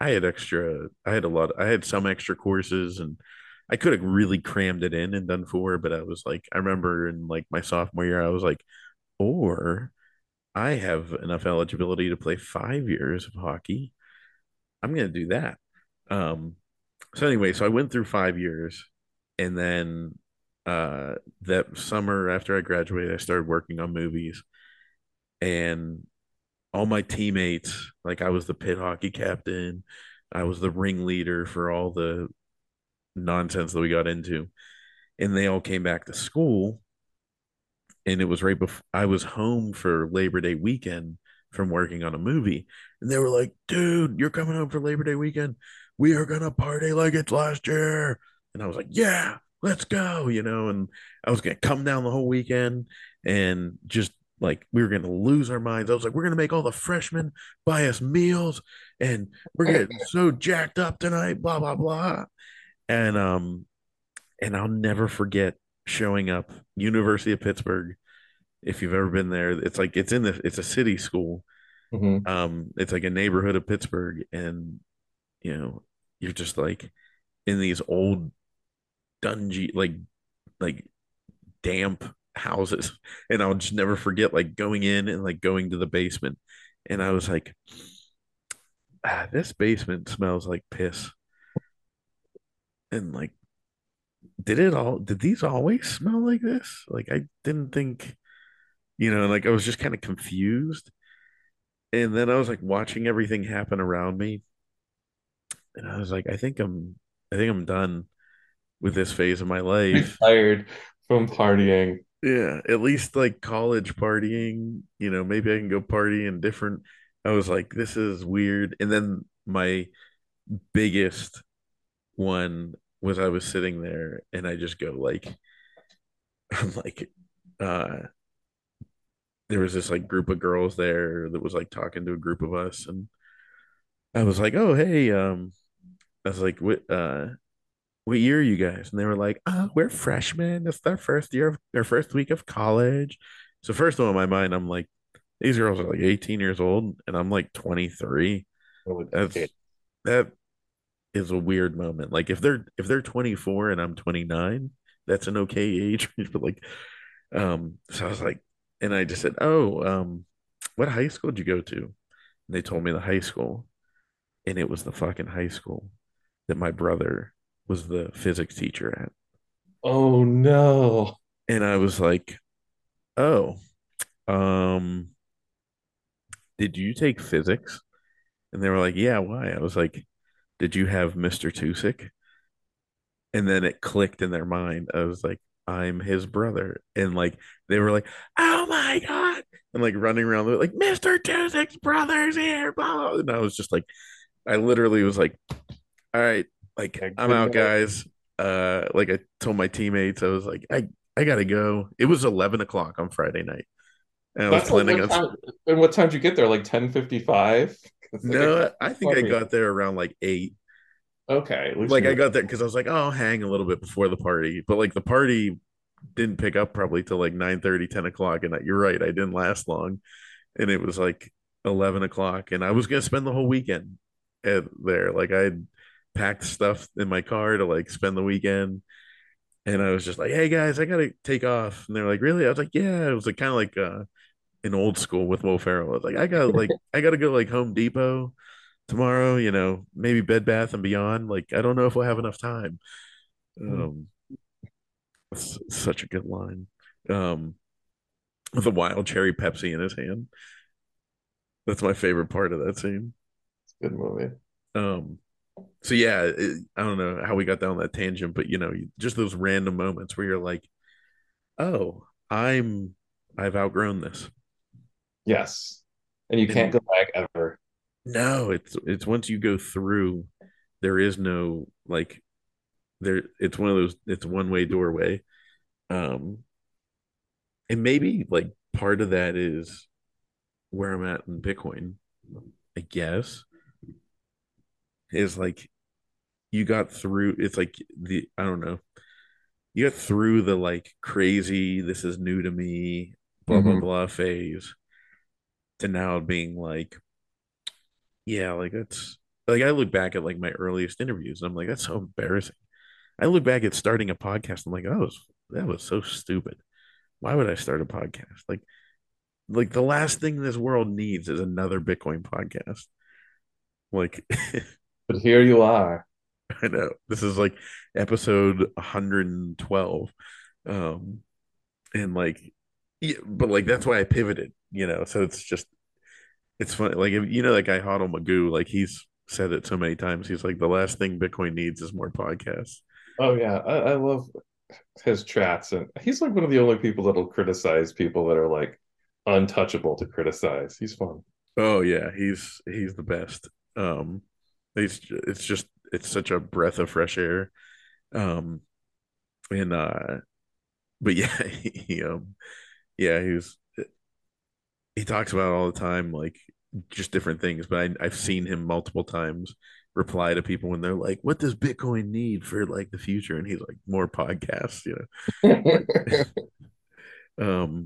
Speaker 1: I had some extra courses, and I could have really crammed it in and done four, but I was like, I remember in like my sophomore year, I was like, or I have enough eligibility to play 5 years of hockey. I'm gonna do that. Um, so anyway, so I went through 5 years, and then that summer after I graduated, I started working on movies, and all my teammates, like I was the pit hockey captain, I was the ringleader for all the nonsense that we got into, and they all came back to school, and it was right before I was home for Labor Day weekend from working on a movie, and they were like, "Dude, you're coming home for Labor Day weekend. We are gonna party like it's last year." And I was like, "Yeah, let's go," and I was gonna come down the whole weekend and just like we were gonna lose our minds. I was like, "We're gonna make all the freshmen buy us meals, and we're getting so jacked up tonight." Blah blah blah. And and I'll never forget showing up University of Pittsburgh. If you've ever been there, it's a city school.
Speaker 2: Hmm.
Speaker 1: It's like a neighborhood of Pittsburgh, and you know, you're just like in these old dungy, like damp houses. And I'll just never forget like going in and like going to the basement, and I was like, this basement smells like piss. And like, did these always smell like this? Like, I didn't think, like I was just kind of confused. And then I was like watching everything happen around me, and I was like, I think I'm done with this phase of my life.
Speaker 2: Retired from partying.
Speaker 1: Yeah, at least like college partying, maybe I can go party in different. I was like, this is weird. And then my biggest one was I was sitting there and I just go like, I'm like, uh, there was this like group of girls there that was like talking to a group of us, and I was like, oh hey, I was like, what year are you guys? And they were like, oh, we're freshmen. It's their first year of their first week of college. So first of all, in my mind, I'm like, these girls are like 18 years old and I'm like 23.
Speaker 2: Holy
Speaker 1: That's
Speaker 2: shit.
Speaker 1: that is a weird moment. Like if they're 24 and I'm 29, that's an okay age. But like, so I was like, and I just said, oh, what high school did you go to? And they told me the high school, and it was the fucking high school that my brother was the physics teacher at.
Speaker 2: Oh no.
Speaker 1: And I was like, "Oh, um, did you take physics?" And they were like, "Yeah, why?" I was like, "Did you have Mr. Tusick?" And then it clicked in their mind. I was like, "I'm his brother." And like they were like, "Oh my God." And like running around like Mr. Tusick's brother's here, blah, blah. And I was just like, I literally was like, "All right, like
Speaker 2: Yeah,
Speaker 1: I'm
Speaker 2: good
Speaker 1: out,
Speaker 2: night.
Speaker 1: guys." Like I told my teammates, I was like, I gotta go. It was 11 o'clock on Friday night, and I was
Speaker 2: That's like
Speaker 1: planning
Speaker 2: what
Speaker 1: on.
Speaker 2: time, and what time did you get there? Like 10:55? It's like I
Speaker 1: No,
Speaker 2: got
Speaker 1: I think I
Speaker 2: 20.
Speaker 1: got there around like 8.
Speaker 2: Okay, at least
Speaker 1: Like
Speaker 2: you
Speaker 1: I
Speaker 2: were.
Speaker 1: got there because I was like, oh, I'll hang a little bit before the party. But like the party didn't pick up probably till like 9:30, 10 o'clock. And you're right, I didn't last long. And it was like 11 o'clock. And I was gonna spend the whole weekend there. Like I packed stuff in my car to like spend the weekend. And I was just like, hey guys, I gotta take off. And they're like, really? I was like, yeah. It was like kind of like in old school with Will Ferrell. I was like, I gotta go like Home Depot tomorrow, maybe Bed Bath and Beyond. Like, I don't know if we'll have enough time. Um, it's such a good line. Um, with a wild cherry Pepsi in his hand. That's my favorite part of that scene.
Speaker 2: Good movie.
Speaker 1: Um, so yeah, I don't know how we got down that tangent, but just those random moments where you're like, oh, I've outgrown this.
Speaker 2: Yes. And you can't
Speaker 1: And
Speaker 2: go back ever.
Speaker 1: no, it's once you go through, there is no like it's one of those, it's a one-way doorway. Um, and maybe like part of that is where I'm at in Bitcoin. I guess, is like you got through. It's like the I don't know. You got through the like crazy. This is new to me. Blah blah
Speaker 2: Hmm.
Speaker 1: blah phase to now being like, yeah, like that's like I look back at like my earliest interviews and I'm like, that's so embarrassing. I look back at starting a podcast. I'm like, oh, that was so stupid. Why would I start a podcast? Like the last thing this world needs is another Bitcoin podcast. Like,
Speaker 2: But here you are.
Speaker 1: I know this is like episode 112. Um, and like, yeah, but like that's why I pivoted, you know. So it's just it's funny. Like if, you know that guy Hodl Magoo, like he's said it so many times. He's like the last thing Bitcoin needs is more podcasts.
Speaker 2: Oh yeah, I love his chats, and he's like one of the only people that'll criticize people that are like untouchable to criticize. He's fun.
Speaker 1: Oh yeah, he's the best. He's it's just it's such a breath of fresh air. Um, and but yeah, yeah, he talks about it all the time, like just different things. But I've seen him multiple times reply to people when they're like, "What does Bitcoin need for like the future?" And he's like, "More podcasts," you know. um,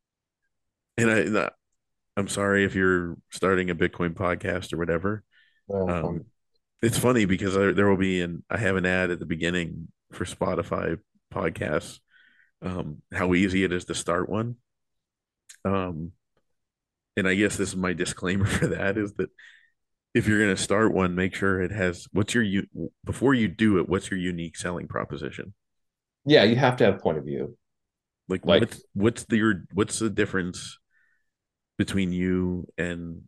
Speaker 1: and I'm sorry if you're starting a Bitcoin podcast or whatever.
Speaker 2: Fun.
Speaker 1: Um, it's funny because there will be I have an ad at the beginning for Spotify podcasts. How easy it is to start one. Um, and I guess this is my disclaimer for that is that if you're going to start one, make sure it has what's your before you do it, what's your unique selling proposition?
Speaker 2: Yeah, you have to have point of view.
Speaker 1: Like
Speaker 2: Like,
Speaker 1: what's the difference between you and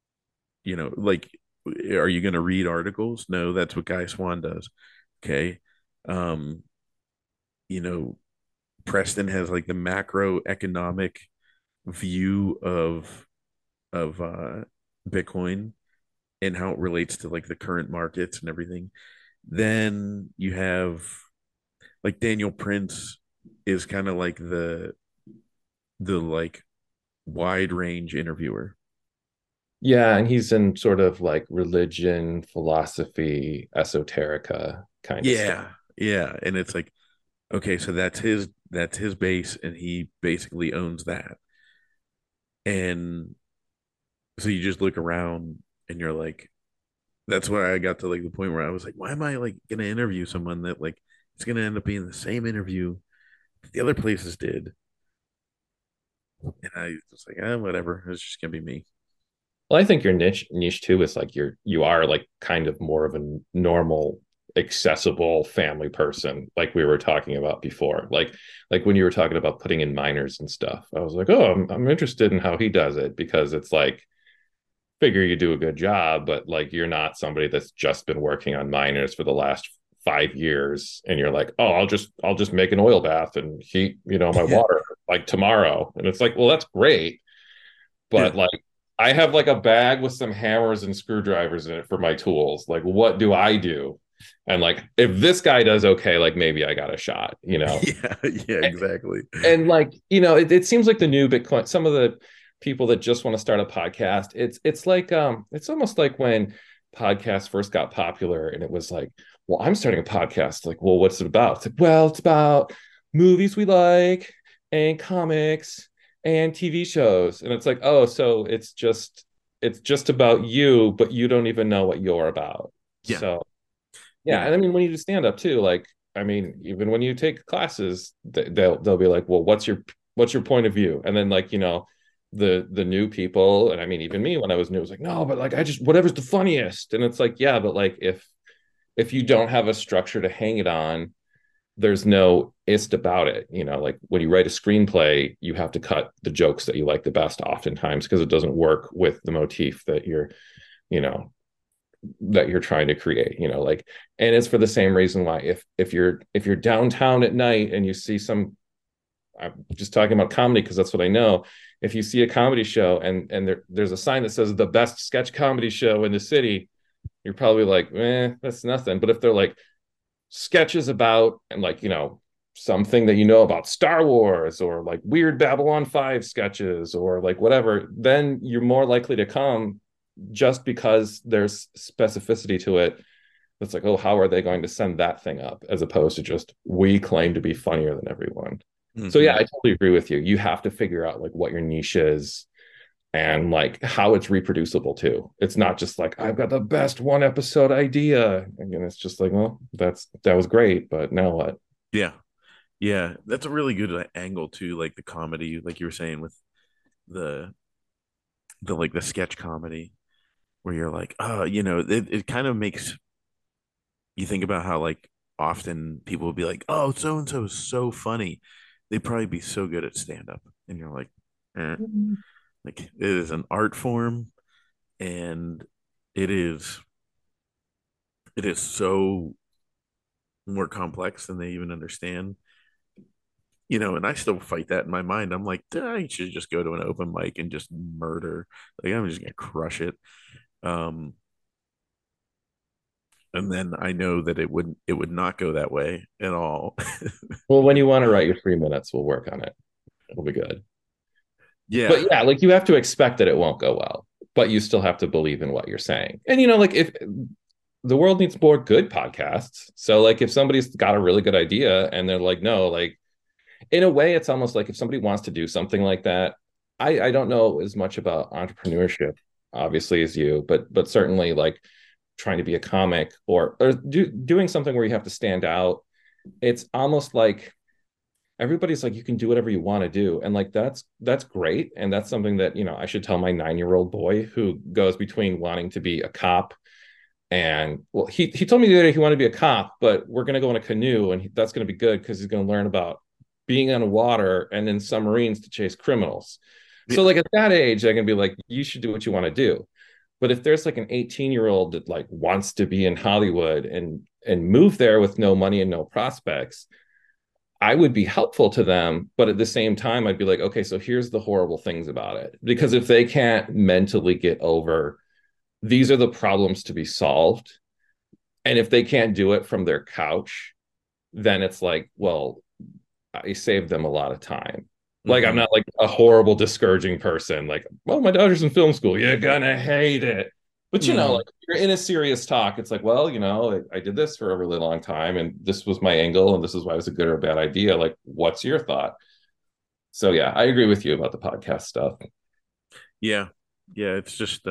Speaker 1: like are you going to read articles? No, that's what Guy Swan does. Okay. Um, you know, Preston has like the macroeconomic view of Bitcoin and how it relates to like the current markets and everything. Then you have like Daniel Prince is kind of like the like wide range interviewer.
Speaker 2: yeah, and he's in sort of like religion, philosophy, esoterica kind of stuff.
Speaker 1: Yeah. Yeah. And it's like, okay, so that's his base and he basically owns that. And so you just look around and you're like, that's where I got to like the point where I was like, why am I like gonna interview someone that like it's gonna end up being the same interview the other places did? And I was like, whatever, it's just gonna be me.
Speaker 2: Well, I think your niche too is like you are like kind of more of a normal, accessible family person, like we were talking about before. Like when you were talking about putting in minors and stuff, I was like, oh, I'm interested in how he does it because it's like figure you do a good job, but like you're not somebody that's just been working on minors for the last 5 years, and you're like, oh, I'll just make an oil bath and heat my
Speaker 1: Yeah,
Speaker 2: water like tomorrow, and it's like, well, that's great,
Speaker 1: yeah,
Speaker 2: but like I have like a bag with some hammers and screwdrivers in it for my tools. Like, what do I do? And like, if this guy does okay, like maybe I got a shot.
Speaker 1: yeah, yeah, exactly.
Speaker 2: And like, it seems like the new Bitcoin, some of the people that just want to start a podcast, it's like it's almost like when podcasts first got popular and it was like, well, I'm starting a podcast. Like, well, what's it about? It's like, well, it's about movies we like and comics and TV shows. And it's like, oh, so it's just about you, but you don't even know what you're about.
Speaker 1: Yeah,
Speaker 2: So yeah,
Speaker 1: yeah,
Speaker 2: and I mean when you do stand up too, like I mean, even when you take classes, they'll be like, well, what's your point of view? And then like, the new people, and I mean even me when I was new, was like, no, but like I just whatever's the funniest. And it's like, yeah, but like if you don't have a structure to hang it on, there's no ist about it. Like when you write a screenplay, you have to cut the jokes that you like the best oftentimes because it doesn't work with the motif you know, that you're trying to create, like, and it's for the same reason why if you're downtown at night and you see some, I'm just talking about comedy because that's what I know. If you see a comedy show and there's a sign that says the best sketch comedy show in the city, you're probably like, that's nothing. But if they're like sketches about and like, something that about Star Wars or like weird Babylon 5 sketches or like whatever, then you're more likely to come just because there's specificity to it, it's like, oh, how are they going to send that thing up, as opposed to just we claim to be funnier than everyone. So yeah,
Speaker 1: Hmm.
Speaker 2: I totally agree with you. You have to figure out like what your niche is and like how it's reproducible too. It's not just like I've got the best one episode idea. Again, it's just like, well, that was great, but now what?
Speaker 1: Yeah, yeah, that's a really good angle too. Like the comedy, like you were saying with the the sketch comedy, where you're like, oh, it kind of makes you think about how like often people will be like, oh, so and so is so funny. They'd probably be so good at stand up, and you're like, eh. Like it is an art form, and it is it is so more complex than they even understand. And I still fight that in my mind. I'm like, I should just go to an open mic and just murder. Like I'm just gonna crush it. Um, and then I know that it would not go that way at all.
Speaker 2: Well, when you want to write your 3 minutes, we'll work on it. It'll be good. But
Speaker 1: Yeah.
Speaker 2: yeah, like you have to expect that it won't go well, but you still have to believe in what you're saying. And like if the world needs more good podcasts. So like if somebody's got a really good idea and they're like, no, like in a way, it's almost like if somebody wants to do something like that, I don't know as much about entrepreneurship, obviously, as you, but certainly like trying to be a comic or doing something where you have to stand out. It's almost like everybody's like, you can do whatever you want to do, and like that's great, and that's something that I should tell my 9-year-old boy who goes between wanting to be a cop and well, he told me the other day he wanted to be a cop, but we're going to go in a canoe, and that's going to be good because he's going to learn about being on water and in submarines to chase criminals. So
Speaker 1: Yeah.
Speaker 2: like at that age, I can be like, you should do what you want to do. But if there's like an 18-year-old that like wants to be in Hollywood and move there with no money and no prospects, I would be helpful to them, but at the same time, I'd be like, okay, so here's the horrible things about it. Because if they can't mentally get over these are the problems to be solved, and if they can't do it from their couch, then it's like, well, I saved them a lot of time. Like I'm
Speaker 1: Hmm.
Speaker 2: not like a horrible, discouraging person. Like, well, my daughter's in film school. You're gonna hate it. But
Speaker 1: Hmm.
Speaker 2: like you're in a serious talk. It's like, well, I did this for a really long time, and this was my angle, and this is why it was a good or a bad idea. Like, what's your thought? So yeah, I agree with you about the podcast stuff.
Speaker 1: Yeah. Yeah. It's just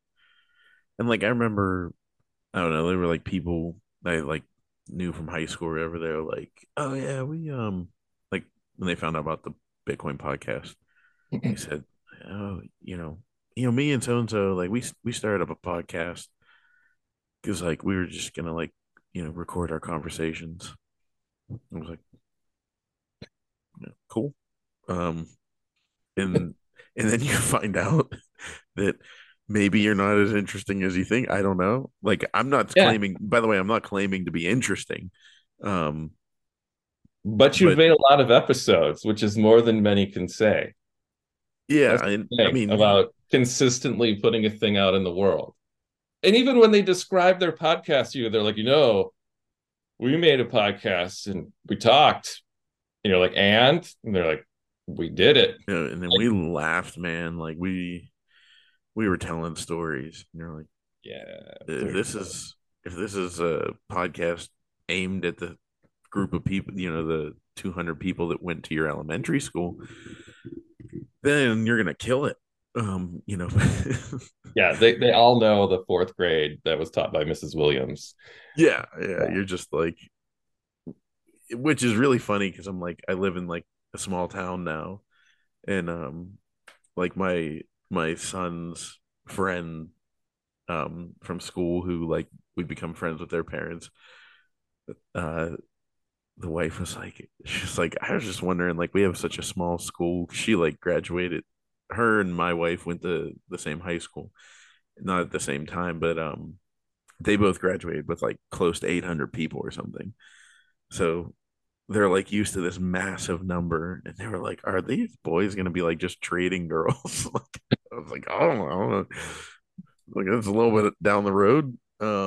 Speaker 1: and like I remember, I don't know, there were like people I like knew from high school or whatever. They were like, oh yeah, we like when they found out about the Bitcoin podcast, they said, oh, me and so and so, like we started up a podcast because like we were just gonna like record our conversations. I was like, yeah, cool. Um, and and then you find out that maybe you're not as interesting as you think. I don't know. Like I'm not
Speaker 2: Yeah,
Speaker 1: claiming. By the way, I'm not claiming to be interesting. Um,
Speaker 2: but you've
Speaker 1: but
Speaker 2: made a lot of episodes, which is more than many can say.
Speaker 1: yeah,
Speaker 2: That's
Speaker 1: and
Speaker 2: the
Speaker 1: I
Speaker 2: thing
Speaker 1: mean,
Speaker 2: about consistently putting a thing out in the world. And even when they describe their podcast to you, they're like, we made a podcast and we talked. And you're like, and they're like, we did it.
Speaker 1: and then we
Speaker 2: Like,
Speaker 1: laughed, man. Like we were telling stories. And you're like,
Speaker 2: yeah,
Speaker 1: if
Speaker 2: dude.
Speaker 1: this is a podcast aimed at the group of people, the 200 people that went to your elementary school, then you're gonna kill it. You know,
Speaker 2: Yeah, they all know the fourth grade that was taught by Mrs. Williams.
Speaker 1: yeah, yeah.
Speaker 2: Yeah.
Speaker 1: You're just like, which is really funny because I'm like, I live in like a small town now, and like my son's friend from school who like we become friends with their parents. Uh, the wife was like, she's like, I was just wondering, like, we have such a small school. She like graduated. Her and my wife went to the same high school, not at the same time, but they both graduated with like close to 800 people or something. So they're like used to this massive number, and they were like, "Are these boys gonna be like just trading girls?" Like, I was like, "I don't know. Like that's a little bit down the road."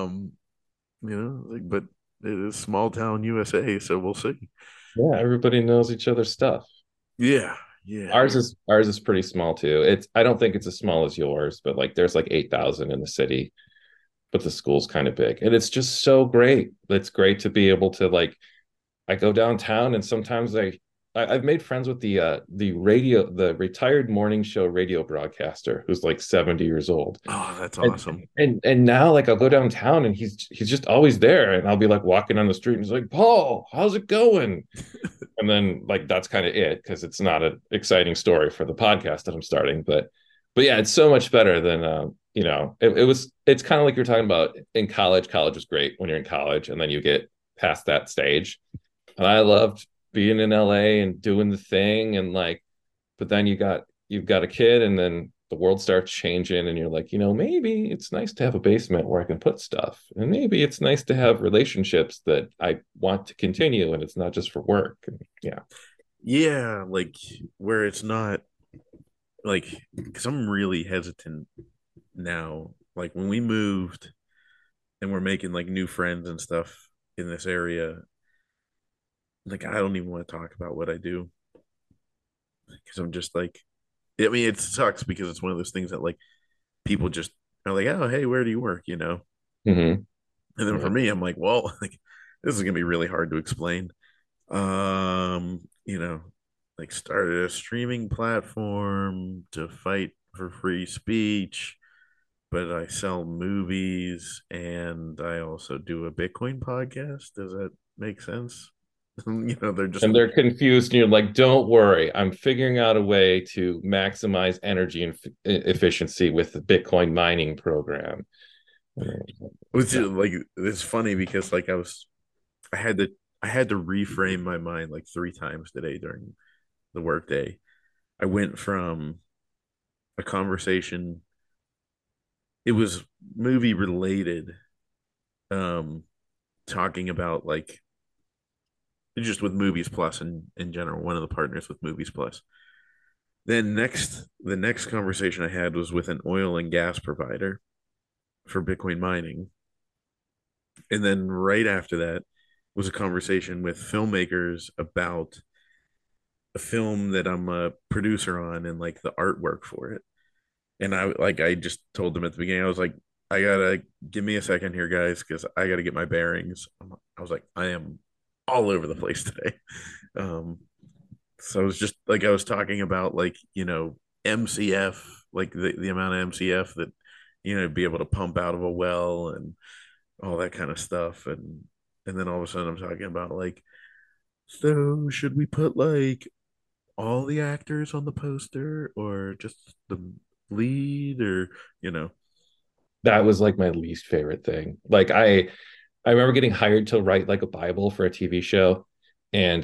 Speaker 1: Like, but it is small town USA, so we'll see.
Speaker 2: Yeah, everybody knows each other's stuff.
Speaker 1: Yeah, Yeah.
Speaker 2: Ours is pretty small too. I don't think it's as small as yours, but like there's like 8,000 in the city, but the school's kind of big. And it's just so great. It's great to be able to like I go downtown and sometimes I've made friends with the retired morning show radio broadcaster who's like 70 years old.
Speaker 1: Oh, that's
Speaker 2: And
Speaker 1: awesome.
Speaker 2: and now like I'll go downtown and he's just always there and I'll be like walking on the street and he's like, Paul, how's it going? And then like that's kind of it because it's not an exciting story for the podcast that I'm starting. But yeah, it's so much better than it's kind of like you're talking about in college. College is great when you're in college and then you get past that stage. And I loved being in LA and doing the thing and like, but then you've got a kid and then the world starts changing and you're like, maybe it's nice to have a basement where I can put stuff. And maybe it's nice to have relationships that I want to continue and it's not just for work. And yeah.
Speaker 1: Yeah, like where it's not like because I'm really hesitant now. Like when we moved and we're making like new friends and stuff in this area, like I don't even want to talk about what I do because I'm just like, I mean, it sucks because it's one of those things that like people just are like, oh, hey, where do you work?
Speaker 2: Mm-hmm.
Speaker 1: And then
Speaker 2: Yeah.
Speaker 1: for me, I'm like, well, like this is gonna be really hard to explain. You know, like started a streaming platform to fight for free speech, but I sell movies and I also do a Bitcoin podcast. Does that make sense? They're just
Speaker 2: And
Speaker 1: like,
Speaker 2: they're confused, and you're like, don't worry, I'm figuring out a way to maximize energy and efficiency with the Bitcoin mining program.
Speaker 1: which
Speaker 2: Yeah.
Speaker 1: is like it's funny because like I had to I had to reframe my mind like three times today during the workday. I went from a conversation, it was movie related, um, talking about like just with Movies Plus in general, one of the partners with Movies Plus. Then the next conversation I had was with an oil and gas provider for Bitcoin mining. And then right after that was a conversation with filmmakers about a film that I'm a producer on and like the artwork for it. And I just told them at the beginning, I was like, I gotta give me a second here, guys, because I gotta get my bearings. I was like, I am all over the place today. Um, so I was just like I was talking about like, MCF, like the amount of MCF that, be able to pump out of a well and all that kind of stuff. And then all of a sudden I'm talking about like, so should we put like all the actors on the poster or just the lead or you know
Speaker 2: That was like my least favorite thing. Like I remember getting hired to write like a Bible for a TV show. And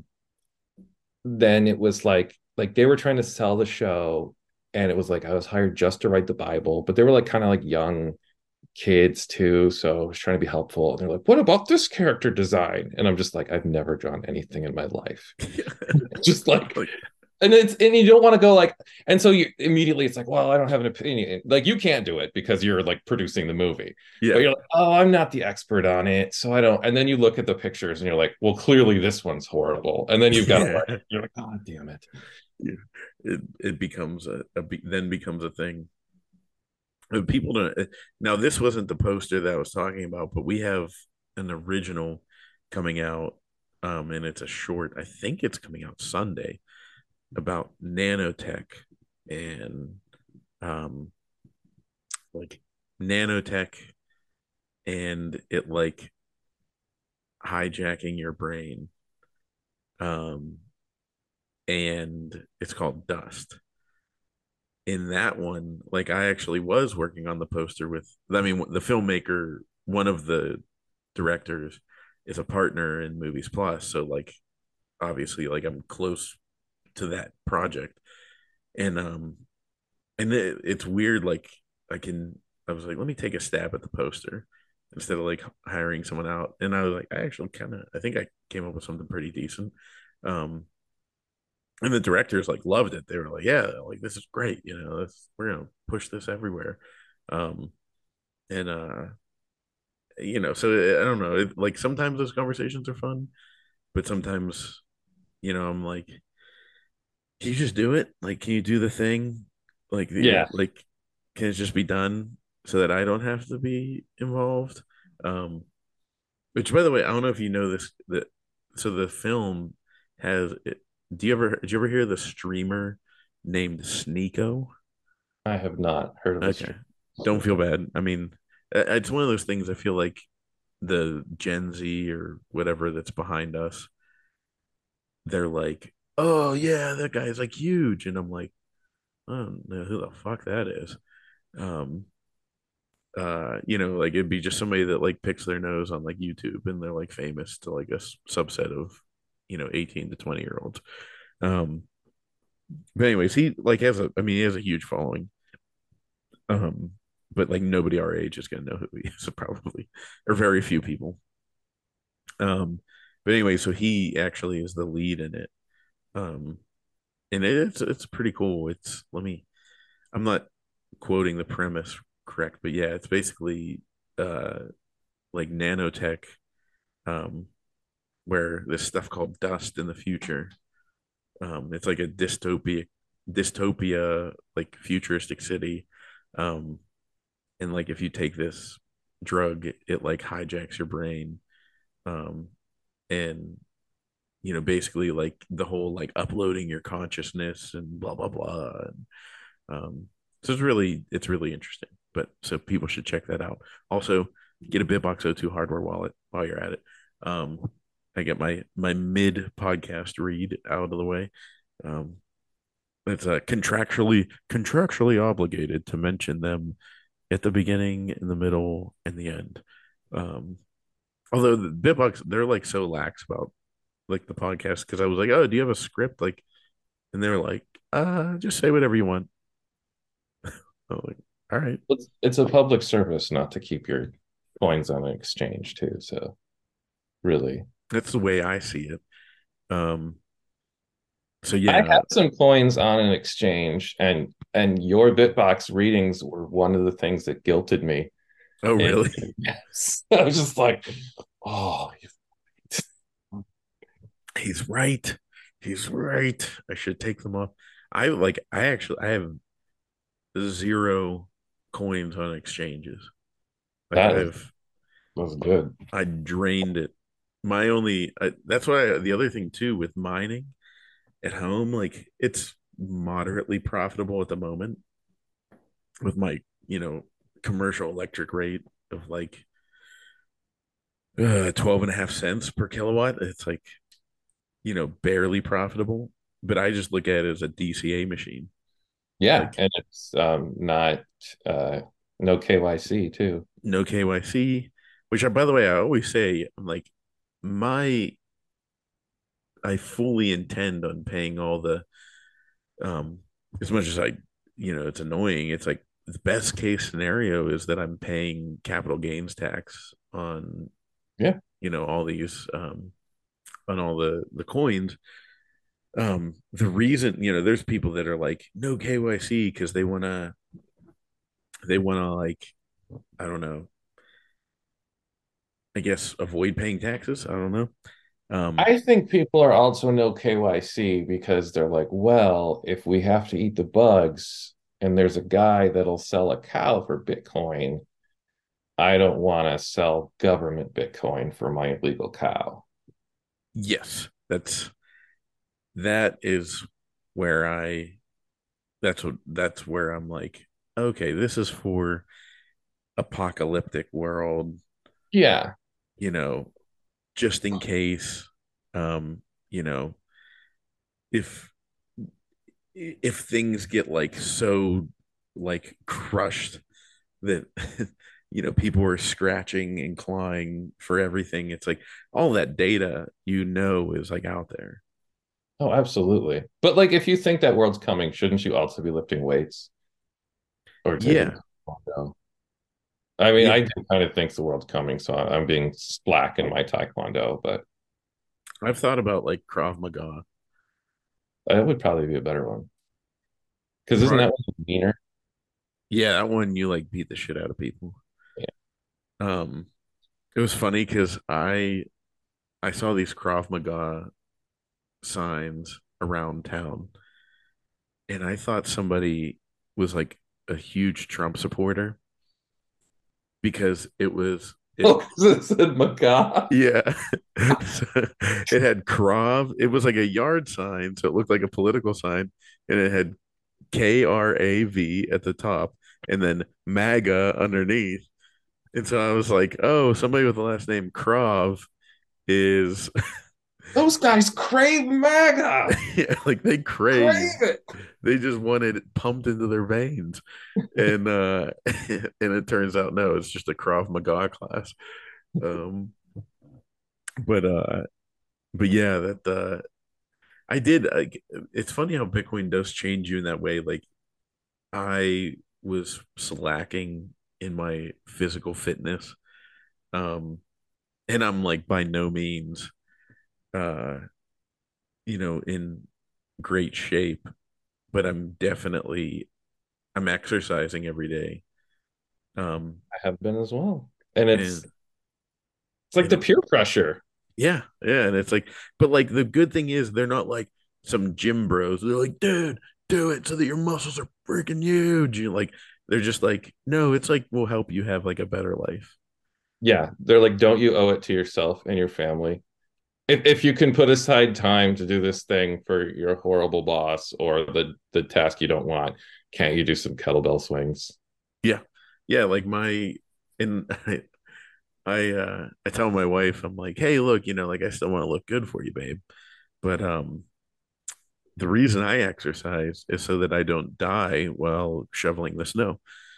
Speaker 2: then it was like they were trying to sell the show and it was like I was hired just to write the Bible, but they were like kind of like young kids too. So I was trying to be helpful. And they're like, what about this character design? And I'm just like, I've never drawn anything in my life. Just like
Speaker 1: like
Speaker 2: and you don't want to go like and so you immediately it's like well I don't have an opinion like you can't do it because you're like producing the movie but
Speaker 1: yeah.
Speaker 2: you're like oh I'm not the expert on it so I don't and then you look at the pictures and you're like well clearly this one's horrible and then you've got to
Speaker 1: Yeah,
Speaker 2: like you're like god damn it.
Speaker 1: yeah. It becomes then becomes a thing. People don't now. This wasn't the poster that I was talking about, but we have an original coming out, and it's a short. I think it's coming out Sunday about nanotech and um like nanotech and it like hijacking your brain. Um, and it's called Dust. In that one, like I actually was working on the poster with, I mean, the filmmaker, one of the directors is a partner in Movies Plus. So, like, obviously, like I'm close to that project. And it's weird. Like, I was like, let me take a stab at the poster instead of like hiring someone out. And I was like, I think I came up with something pretty decent. Um, and the directors like loved it. They were like, "Yeah, like this is great. We're gonna push this everywhere." Um, and so I don't know. Like sometimes those conversations are fun, but sometimes, I'm like, can you just do it? Like, can you do the thing? Like,
Speaker 2: Yeah,
Speaker 1: like, can it just be done so that I don't have to be involved? Um, which, by the way, I don't know if you know this. That so the film has. Did you ever hear the streamer named Sneeko?
Speaker 2: I have not heard of the
Speaker 1: Okay,
Speaker 2: street
Speaker 1: don't feel
Speaker 2: sneaker.
Speaker 1: bad. I mean, it's one of those things. I feel like the Gen Z or whatever that's behind us, they're like, "Oh yeah, that guy's like huge," and I'm like, "I don't know who the fuck that is." Um, like it'd be just somebody that like picks their nose on like YouTube and they're like famous to like a subset of 18 to 20 year olds. Um, but anyways, he like has a I mean he has a huge following. Um, but like nobody our age is gonna know who he is, probably, or very few people. But anyway, so he actually is the lead in it. Um, and it's pretty cool. I'm not quoting the premise correct, but yeah, it's basically uh like nanotech, um, where this stuff called dust in the future. It's like a dystopia, like futuristic city. Um, and like if you take this drug, it like hijacks your brain. Um, and basically like the whole like uploading your consciousness and blah blah blah. And, so it's really interesting. But so people should check that out. Also, get a Bitbox O2 hardware wallet while you're at it. Um, I get my mid podcast read out of the way. Um, it's contractually obligated to mention them at the beginning, in the middle, and the end. Um, although the Bitbox, they're like so lax about like the podcast because I was like, oh, do you have a script? Like, and they were like, just say whatever you want. I'm like, all right.
Speaker 2: It's a public service not to keep your coins on an exchange too. So really,
Speaker 1: That's the way I see it. Um, so
Speaker 2: I
Speaker 1: yeah.
Speaker 2: have some coins on an exchange, and your Bitbox readings were one of the things that guilted me.
Speaker 1: Oh,
Speaker 2: And
Speaker 1: really?
Speaker 2: yes, I was just like, oh,
Speaker 1: He's right. He's right. I should take them off. I have zero coins on exchanges. Like
Speaker 2: that was good.
Speaker 1: I drained it. That's why the other thing too with mining at home, like it's moderately profitable at the moment with my, you know, commercial electric rate of like 12 and a half cents per kilowatt. It's like, barely profitable, but I just look at it as a DCA machine.
Speaker 2: Yeah,
Speaker 1: Like
Speaker 2: and it's not uh, no KYC too.
Speaker 1: no KYC, which by the way, I always say, I'm like, my, I fully intend on paying all the, um, as much as it's annoying. It's like the best case scenario is that I'm paying capital gains tax on,
Speaker 2: Yeah.
Speaker 1: all these, on all the coins. The reason, there's people that are like no KYC because they want to like, I don't know, I guess avoid paying taxes. I don't know.
Speaker 2: I think people are also no KYC because they're like, well, if we have to eat the bugs and there's a guy that'll sell a cow for Bitcoin, I don't want to sell government Bitcoin for my illegal cow.
Speaker 1: Yes, that is where that's where I'm like, okay, this is for apocalyptic world,
Speaker 2: Yeah.
Speaker 1: you know, just in case, um, you know, if if things get like so like crushed that people are scratching and clawing for everything. It's like all that data is like out there.
Speaker 2: Oh, absolutely. But like, if you think that world's coming, shouldn't you also be lifting weights or taking
Speaker 1: Yeah,
Speaker 2: Taekwondo? I mean,
Speaker 1: yeah.
Speaker 2: I do kind of think the world's coming, so I'm being slack in my Taekwondo, but
Speaker 1: I've thought about like Krav Maga.
Speaker 2: that would probably be a better one. Because isn't
Speaker 1: Pro-
Speaker 2: that one meaner?
Speaker 1: yeah, that one you like beat the shit out of people.
Speaker 2: Yeah.
Speaker 1: Um, it was funny because I saw these Krav Maga signs around town, and I thought somebody was like a huge Trump supporter because it
Speaker 2: Oh, because it said macaw.
Speaker 1: yeah. So it had Krav. It was like a yard sign, so it looked like a political sign, and it had KRAV at the top and then MAGA underneath. And so I was like, oh, somebody with the last name Krav is
Speaker 2: Those guys crave MAGA.
Speaker 1: yeah, like they crave,
Speaker 2: Crave it.
Speaker 1: they just want it pumped into their veins. And and it turns out no, it's just a Krav Maga class. Um but uh but yeah, that I did it's funny how Bitcoin does change you in that way. Like I was slacking in my physical fitness. Um and I'm like by no means uh in great shape, but I'm exercising every day. Um
Speaker 2: I have been as well. And it's
Speaker 1: and
Speaker 2: it's like
Speaker 1: and
Speaker 2: the peer pressure.
Speaker 1: yeah, yeah, and it's like, but like the good thing is they're not like some gym bros. They're like, dude, do it so that your muscles are freaking huge. You like, they're just like, no, it's like we'll help you have like a better life.
Speaker 2: Yeah, they're like, don't you owe it to yourself and your family? If you can put aside time to do this thing for your horrible boss or the task you don't want, can't you do some kettlebell swings?
Speaker 1: Yeah, yeah, like my and I tell my wife, I'm like, hey, look, like I still want to look good for you, babe, but the reason I exercise is so that I don't die while shoveling the snow.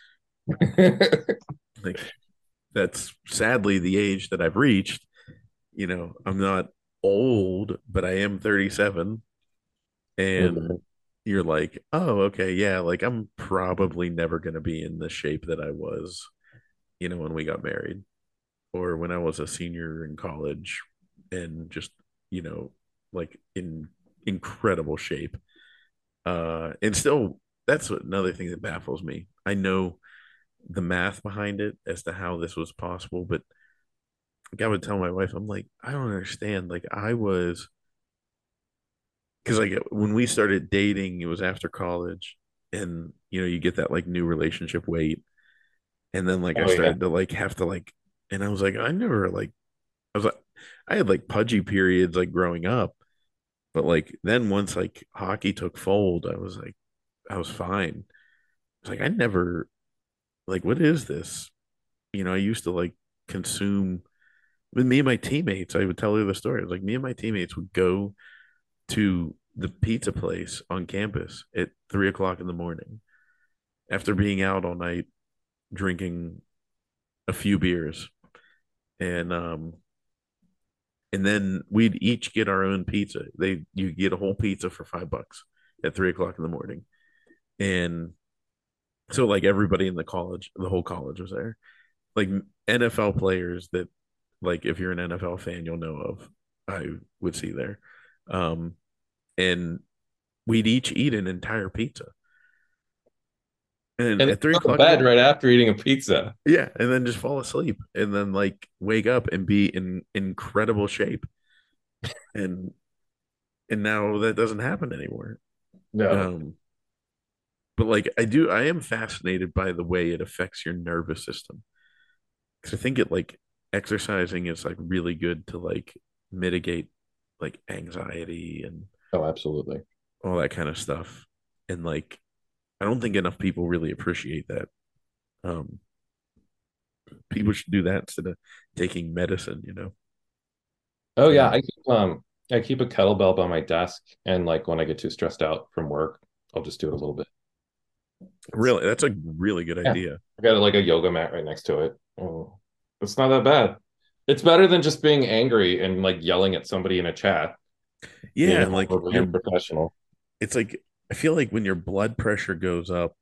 Speaker 1: Like that's sadly the age that I've reached. I'm not old, but I am 37. And you're like, oh, okay, yeah, like I'm probably never going to be in the shape that I was, when we got married or when I was a senior in college and just, you know, like in incredible shape. And still, that's another thing that baffles me. I know the math behind it as to how this was possible, but like I would tell my wife, I'm like, I don't understand. Like I was, because like when we started dating, it was after college, and you get that like new relationship weight, and then like I
Speaker 2: Oh yeah.
Speaker 1: started to like have to like, and I was like, I never like, I was like, I had like pudgy periods like growing up, but like then once like hockey took fold, I was like, I was fine. It's like I never like, what is this? I used to like consume with me and my teammates. I would tell you the story. It was like me and my teammates would go to the pizza place on campus at 3 o'clock in the morning after being out all night drinking a few beers. And then we'd each get our own pizza. You get a whole pizza for $5 at 3 o'clock in the morning. And so like everybody in the whole college was there. Like NFL players that like if you're an NFL fan, you'll know of, I would see there. Um and we'd each eat an entire pizza. And
Speaker 2: And
Speaker 1: at three
Speaker 2: go to
Speaker 1: o'clock in the
Speaker 2: bed right after eating a pizza.
Speaker 1: yeah, and then just fall asleep and then like wake up and be in incredible shape. And now that doesn't happen anymore.
Speaker 2: No.
Speaker 1: Um, but like I am fascinated by the way it affects your nervous system. Because I think it like exercising is like really good to like mitigate like anxiety and
Speaker 2: Oh, absolutely.
Speaker 1: all that kind of stuff. And like I don't think enough people really appreciate that. Um, People should do that instead of taking medicine.
Speaker 2: Oh yeah,
Speaker 1: Um,
Speaker 2: I keep a kettlebell by my desk and like when I get too stressed out from work, I'll just do it a little bit.
Speaker 1: Really, that's a really good
Speaker 2: Yeah.
Speaker 1: idea.
Speaker 2: I got like a yoga mat right next to it. Oh, it's not that bad. It's better than just being angry and like yelling at somebody in a chat,
Speaker 1: Yeah,
Speaker 2: being
Speaker 1: and like
Speaker 2: horribly unprofessional.
Speaker 1: it's like I feel like when your blood pressure goes up,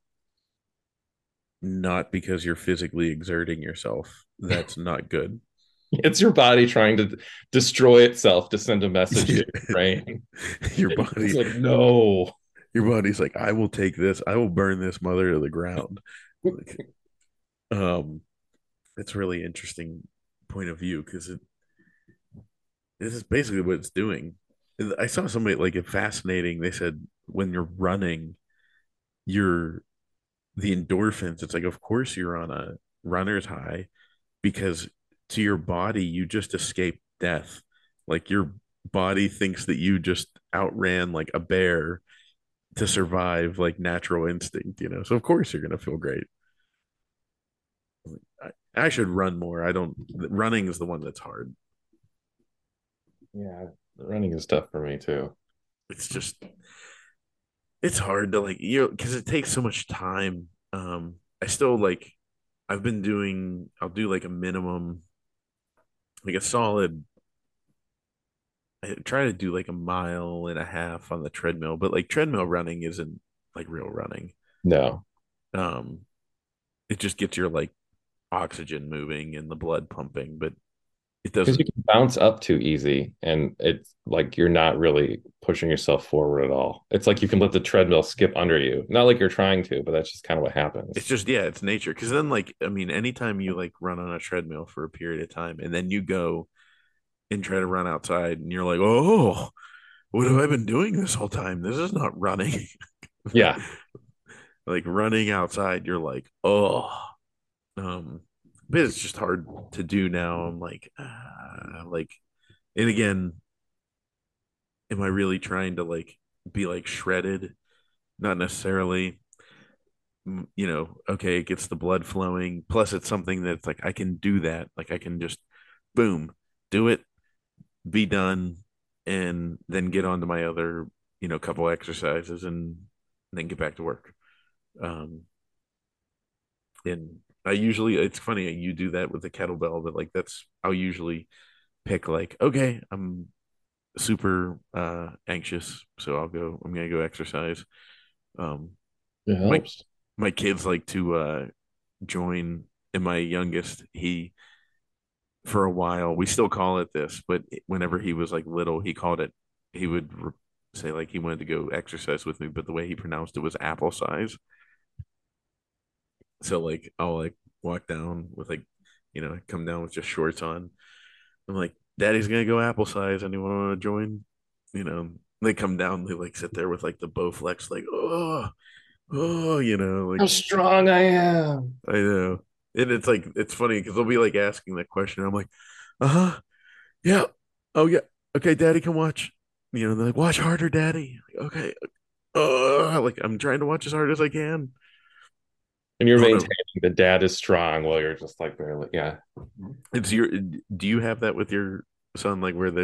Speaker 1: not because you're physically exerting yourself, that's not good.
Speaker 2: It's your body trying to destroy itself to send a message to
Speaker 1: Yeah.
Speaker 2: your brain.
Speaker 1: Your
Speaker 2: It's
Speaker 1: body,
Speaker 2: like, no.
Speaker 1: your body's like, I will take this, I will burn this mother to the ground. Like, um, it's really interesting point of view because this is basically what it's doing. I saw somebody like it fascinating. They said when you're running, you're the endorphins. It's like, of course, you're on a runner's high because to your body, you just escaped death. Like your body thinks that you just outran like a bear to survive, like natural instinct, you know. So of course you're gonna feel great. I should run more. I don't. Running is the one that's hard.
Speaker 2: Yeah, running is tough for me too.
Speaker 1: It's just it's hard to like because it takes so much time. I still like I've been doing. I'll do like a minimum, like a solid. I try to do like a mile and a half on the treadmill, but like treadmill running isn't like real running.
Speaker 2: No,
Speaker 1: Um, it just gets your like oxygen moving and the blood pumping, but it
Speaker 2: because you
Speaker 1: doesn't.
Speaker 2: can bounce up too easy, and it's like you're not really pushing yourself forward at all. It's like you can let the treadmill skip under you. Not like you're trying to, but that's just kind of what
Speaker 1: It's
Speaker 2: happens.
Speaker 1: just yeah, it's nature. Because then like I mean, anytime you like run on a treadmill for a period of time, and then you go and try to run outside, and you're like, oh, what have I been doing this whole time? This is not running.
Speaker 2: Yeah.
Speaker 1: Like running outside, you're like, oh, um, but it's just hard to do now. I'm like, and again, am I really trying to like be like shredded? Not necessarily. Okay, it gets the blood flowing. Plus, it's something that's like I can do that. Like I can just boom, do it, be done, and then get on to my other, couple exercises and then get back to work. Um, and I usually, it's funny, you do that with the kettlebell, but like I'll usually pick like, okay, I'm super anxious, so I'm gonna go exercise. Um,
Speaker 2: It
Speaker 1: my
Speaker 2: helps.
Speaker 1: my kids like to join, and my youngest, he for a while, we still call it this, but whenever he was like little, he would say like he wanted to go exercise with me, but the way he pronounced it was apple size. So like I'll like walk down with like, come down with just shorts on. I'm like, Daddy's gonna go apple size. Anyone want to join? They come down, they like sit there with like the Bowflex, like, oh, like
Speaker 2: How strong I am.
Speaker 1: I know. And it's like it's funny because they'll be like asking that question. I'm like, uh-huh, yeah, oh yeah, okay, Daddy can watch. They're like, watch harder, Daddy. Like, okay, like I'm trying to watch as hard as I can.
Speaker 2: And you're
Speaker 1: Oh no,
Speaker 2: maintaining the dad is strong while you're just like barely, yeah.
Speaker 1: it's your. Do you have that with your son, like where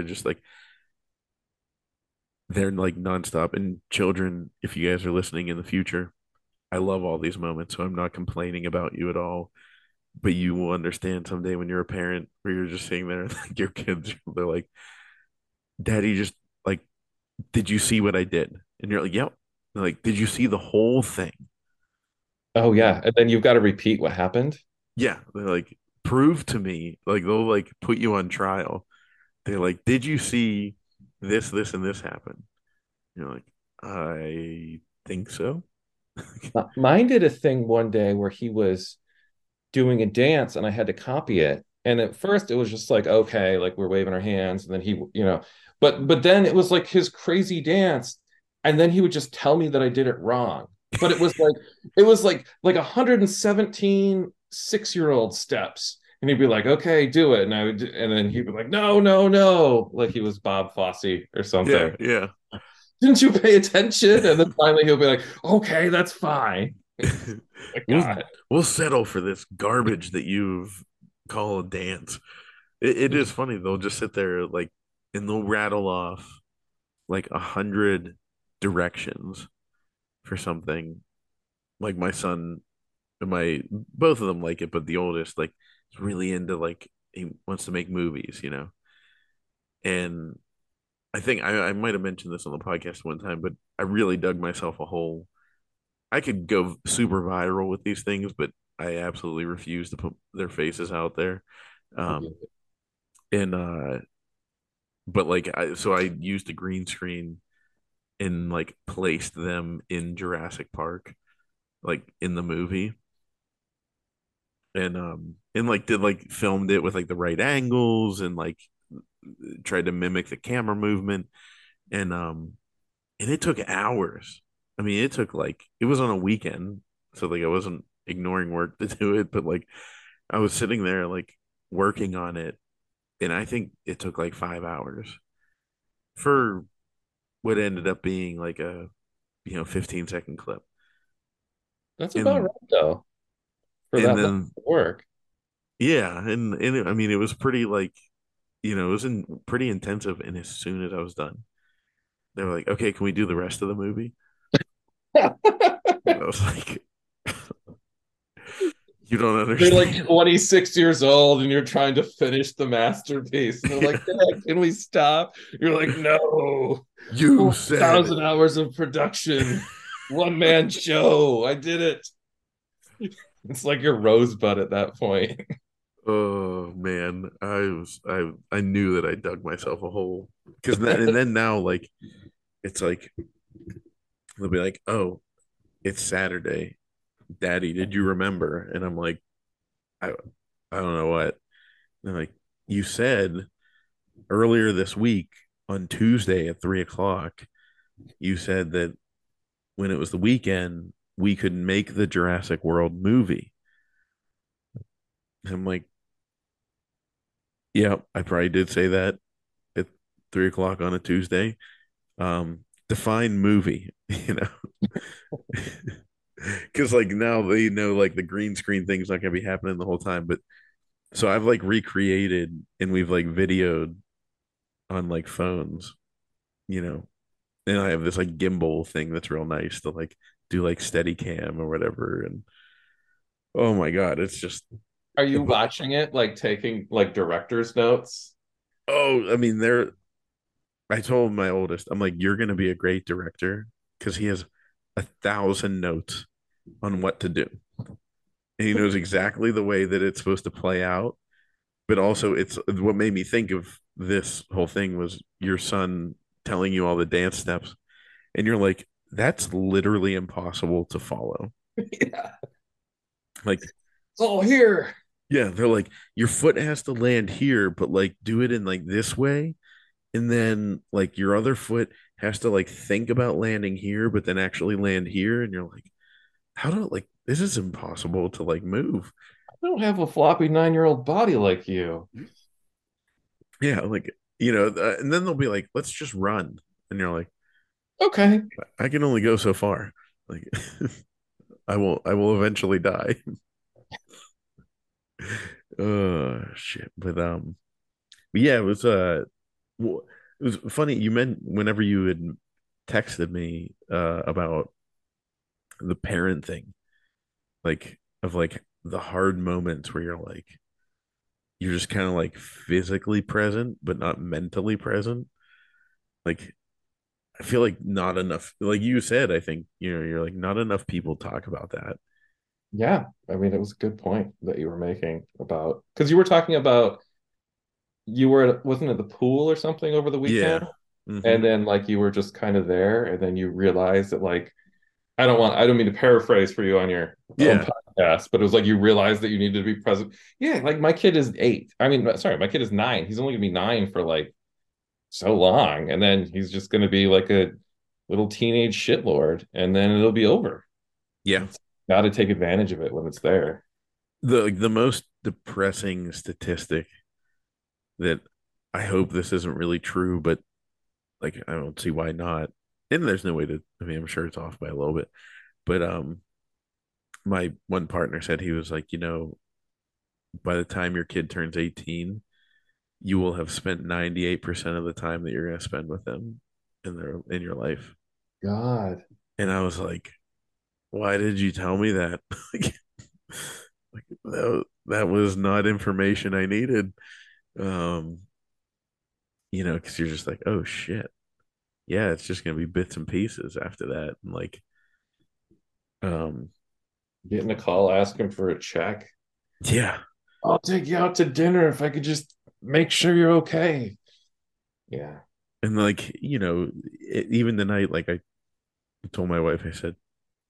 Speaker 1: they're like nonstop? And children, if you guys are listening in the future, I love all these moments, so I'm not complaining about you at all. But you will understand someday when you're a parent, where you're just sitting there, like your kids, they're like, "Daddy, just like, did you see what I did?" And you're like, "Yep." They're like, "Did you see the whole thing?"
Speaker 2: Oh
Speaker 1: Like,
Speaker 2: yeah. And then you've got to repeat what happened.
Speaker 1: yeah. They're like, "Prove to me." Like they'll like put you on trial. They're like, "Did you see this, and this happen?" You're like, "I think so."
Speaker 2: Mine did a thing one day where he was doing a dance and I had to copy it. And at first it was just like, okay, like we're waving our hands. And then he, but then it was like his crazy dance. And then he would just tell me that I did it wrong. But it was like 117 6-year-old steps. And he'd be like, okay, do it. And then he'd be like, no, no, no. Like he was Bob Fosse or
Speaker 1: Yeah,
Speaker 2: something.
Speaker 1: yeah.
Speaker 2: Didn't you pay attention? And then finally he'll be like, okay, that's fine. My
Speaker 1: we'll
Speaker 2: God.
Speaker 1: we'll settle for this garbage that you've called a dance. It is funny. They'll just sit there like, and they'll rattle off like 100 directions for something. Like my son, my both of them like it, but the oldest like is really into like he wants to make movies. And I think I might have mentioned this on the podcast one time, but I really dug myself a hole. I could go super viral with these things, but I absolutely refuse to put their faces out there. Um, and but like I used a green screen and like placed them in Jurassic Park, like in the movie, and like did like filmed it with like the right angles and like tried to mimic the camera movement and it took hours. I mean, it took like it was on a weekend, so like I wasn't ignoring work to do it, but like I was sitting there like working on it, and I think it took like 5 hours for what ended up being like a 15-second clip.
Speaker 2: That's about
Speaker 1: And
Speaker 2: right though for
Speaker 1: and
Speaker 2: that much
Speaker 1: then
Speaker 2: work.
Speaker 1: yeah, I mean it was pretty like it was pretty intensive. And as soon as I was done, they were like, "Okay, can we do the rest of the movie?" And I was like, "You don't
Speaker 2: You're like
Speaker 1: understand."
Speaker 2: 26 years old and you're trying to finish the masterpiece. And they're like, "Dad, can we stop?" You're like, "No,
Speaker 1: You said
Speaker 2: 4,000 hours of production, one man show. I did it." It's like your rosebud at that point.
Speaker 1: Oh man, I knew that I dug myself a hole because and then now like it's like they'll be like, "Oh, it's Saturday, Daddy. Did you remember?" And I'm like, "I I don't know what." And they're like, "You said earlier this week on Tuesday at 3 o'clock, you said that when it was the weekend we could make the Jurassic World movie." And I'm like, "Yeah, I probably did say that at 3 o'clock on a Tuesday." Define movie, because like now they know like the green screen thing's not gonna be happening the whole time. But so I've like recreated and we've like videoed on like phones, you know, and I have this like gimbal thing that's real nice to like do like steady cam or whatever. And oh my god, it's just
Speaker 2: Are you watching it like taking like director's notes?
Speaker 1: oh, I mean, I told my oldest, I'm like, you're gonna be a great director because he has 1,000 notes on what to do. And he knows exactly the way that it's supposed to play out. But also, it's what made me think of this whole thing was your son telling you all the dance steps, and you're like, that's literally impossible to follow.
Speaker 2: Yeah.
Speaker 1: Like,
Speaker 2: Oh, here.
Speaker 1: yeah, they're like, your foot has to land here, but like do it in like this way, and then like your other foot has to like think about landing here, but then actually land here, and you're like, how do like this is impossible to like move.
Speaker 2: I don't have a floppy 9-year-old body like you.
Speaker 1: Yeah, like and then they'll be like, let's just run, and you're like,
Speaker 2: Okay.
Speaker 1: I can only go so far. Like, I will eventually die. Oh shit. But yeah, it was funny. You meant whenever you had texted me about the parent thing, like of like the hard moments where you're just kind of like physically present but not mentally present. Like I feel like not enough, like you said, I think, you're like not enough people talk about that.
Speaker 2: Yeah. I mean, it was a good point that you were making about because you were talking about you were wasn't it the pool or something over the weekend?
Speaker 1: Yeah. Hmm.
Speaker 2: And then like you were just kind of there, and then you realized that like I don't mean to paraphrase for you on your own
Speaker 1: Yeah.
Speaker 2: podcast, but it was like you realized that you needed to be present. Yeah, like my kid is 8. I mean, sorry, my kid is 9. He's only gonna be 9 for like so long, and then he's just gonna be like a little teenage shitlord, and then it'll be over.
Speaker 1: Yeah.
Speaker 2: It's got to take advantage of it when it's there.
Speaker 1: The most depressing statistic that I hope this isn't really true, but like I don't see why not. And there's no way to, I mean, I'm sure it's off by a little bit. But my one partner said he was like, by the time your kid turns 18, you will have spent 98% of the time that you're going to spend with them in your life.
Speaker 2: God.
Speaker 1: And I was like, why did you tell me that? Like that was not information I needed. Um, because you're just like, oh shit. Yeah, it's just gonna be bits and pieces after that. And like, um,
Speaker 2: Getting a call asking for a check.
Speaker 1: yeah.
Speaker 2: I'll take you out to dinner if I could just make sure you're okay. Yeah.
Speaker 1: And like, even the night, like I told my wife, I said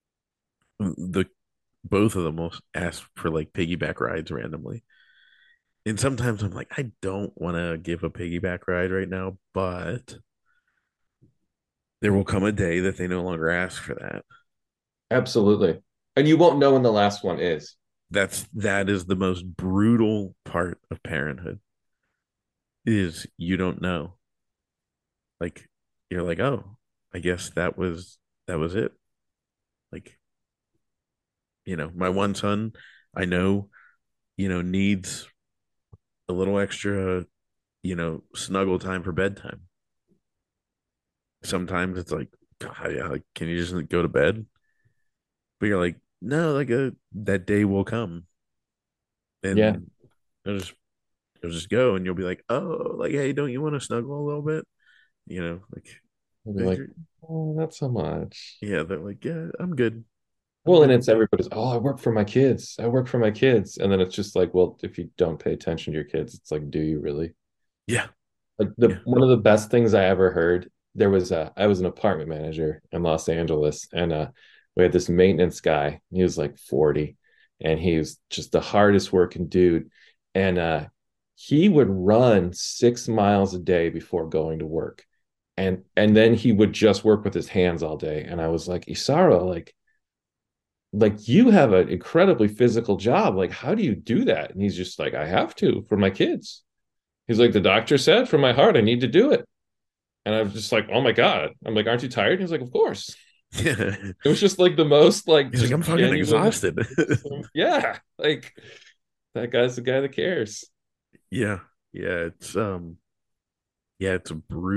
Speaker 1: the both of them will ask for like piggyback rides randomly. And sometimes I'm like, I don't want to give a piggyback ride right now, but there will come a day that they no longer ask for that.
Speaker 2: Absolutely. And you won't know when the last one is.
Speaker 1: That is the most brutal part of parenthood is you don't know. Like you're like, oh, I guess that was it. Like, my one son, I know, needs a little extra, snuggle time for bedtime. Sometimes it's like, God, yeah, like, can you just go to bed? But you're like, no, like that day will come,
Speaker 2: Yeah.
Speaker 1: and it'll just it'll just go, and you'll be like, oh, like, hey, don't you want to snuggle a little bit? Like,
Speaker 2: I'll be like, oh, not so much.
Speaker 1: yeah, they're like, yeah, I'm good, I'm
Speaker 2: Well, and
Speaker 1: good.
Speaker 2: it's everybody's, oh, I work for my kids. I work for my kids. And then it's just like, well, if you don't pay attention to your kids, it's like, do you really?
Speaker 1: Yeah,
Speaker 2: Like the
Speaker 1: yeah.
Speaker 2: one of the best things I ever heard, I was an apartment manager in Los Angeles, and we had this maintenance guy. He was like 40, and he was just the hardest working dude. And he would run 6 miles a day before going to work. And then he would just work with his hands all day. And I was like, Isaro, like you have an incredibly physical job. Like, how do you do that? And he's just like, I have to for my kids. He's like, the doctor said for my heart, I need to do it. And I was just like, oh my God. I'm like, aren't you tired? And he's like, of course.
Speaker 1: Yeah.
Speaker 2: It was just like the most like
Speaker 1: He's like,
Speaker 2: just
Speaker 1: I'm fucking
Speaker 2: genuine.
Speaker 1: exhausted.
Speaker 2: Yeah. Like that guy's the guy that cares.
Speaker 1: Yeah, yeah, yeah, it's a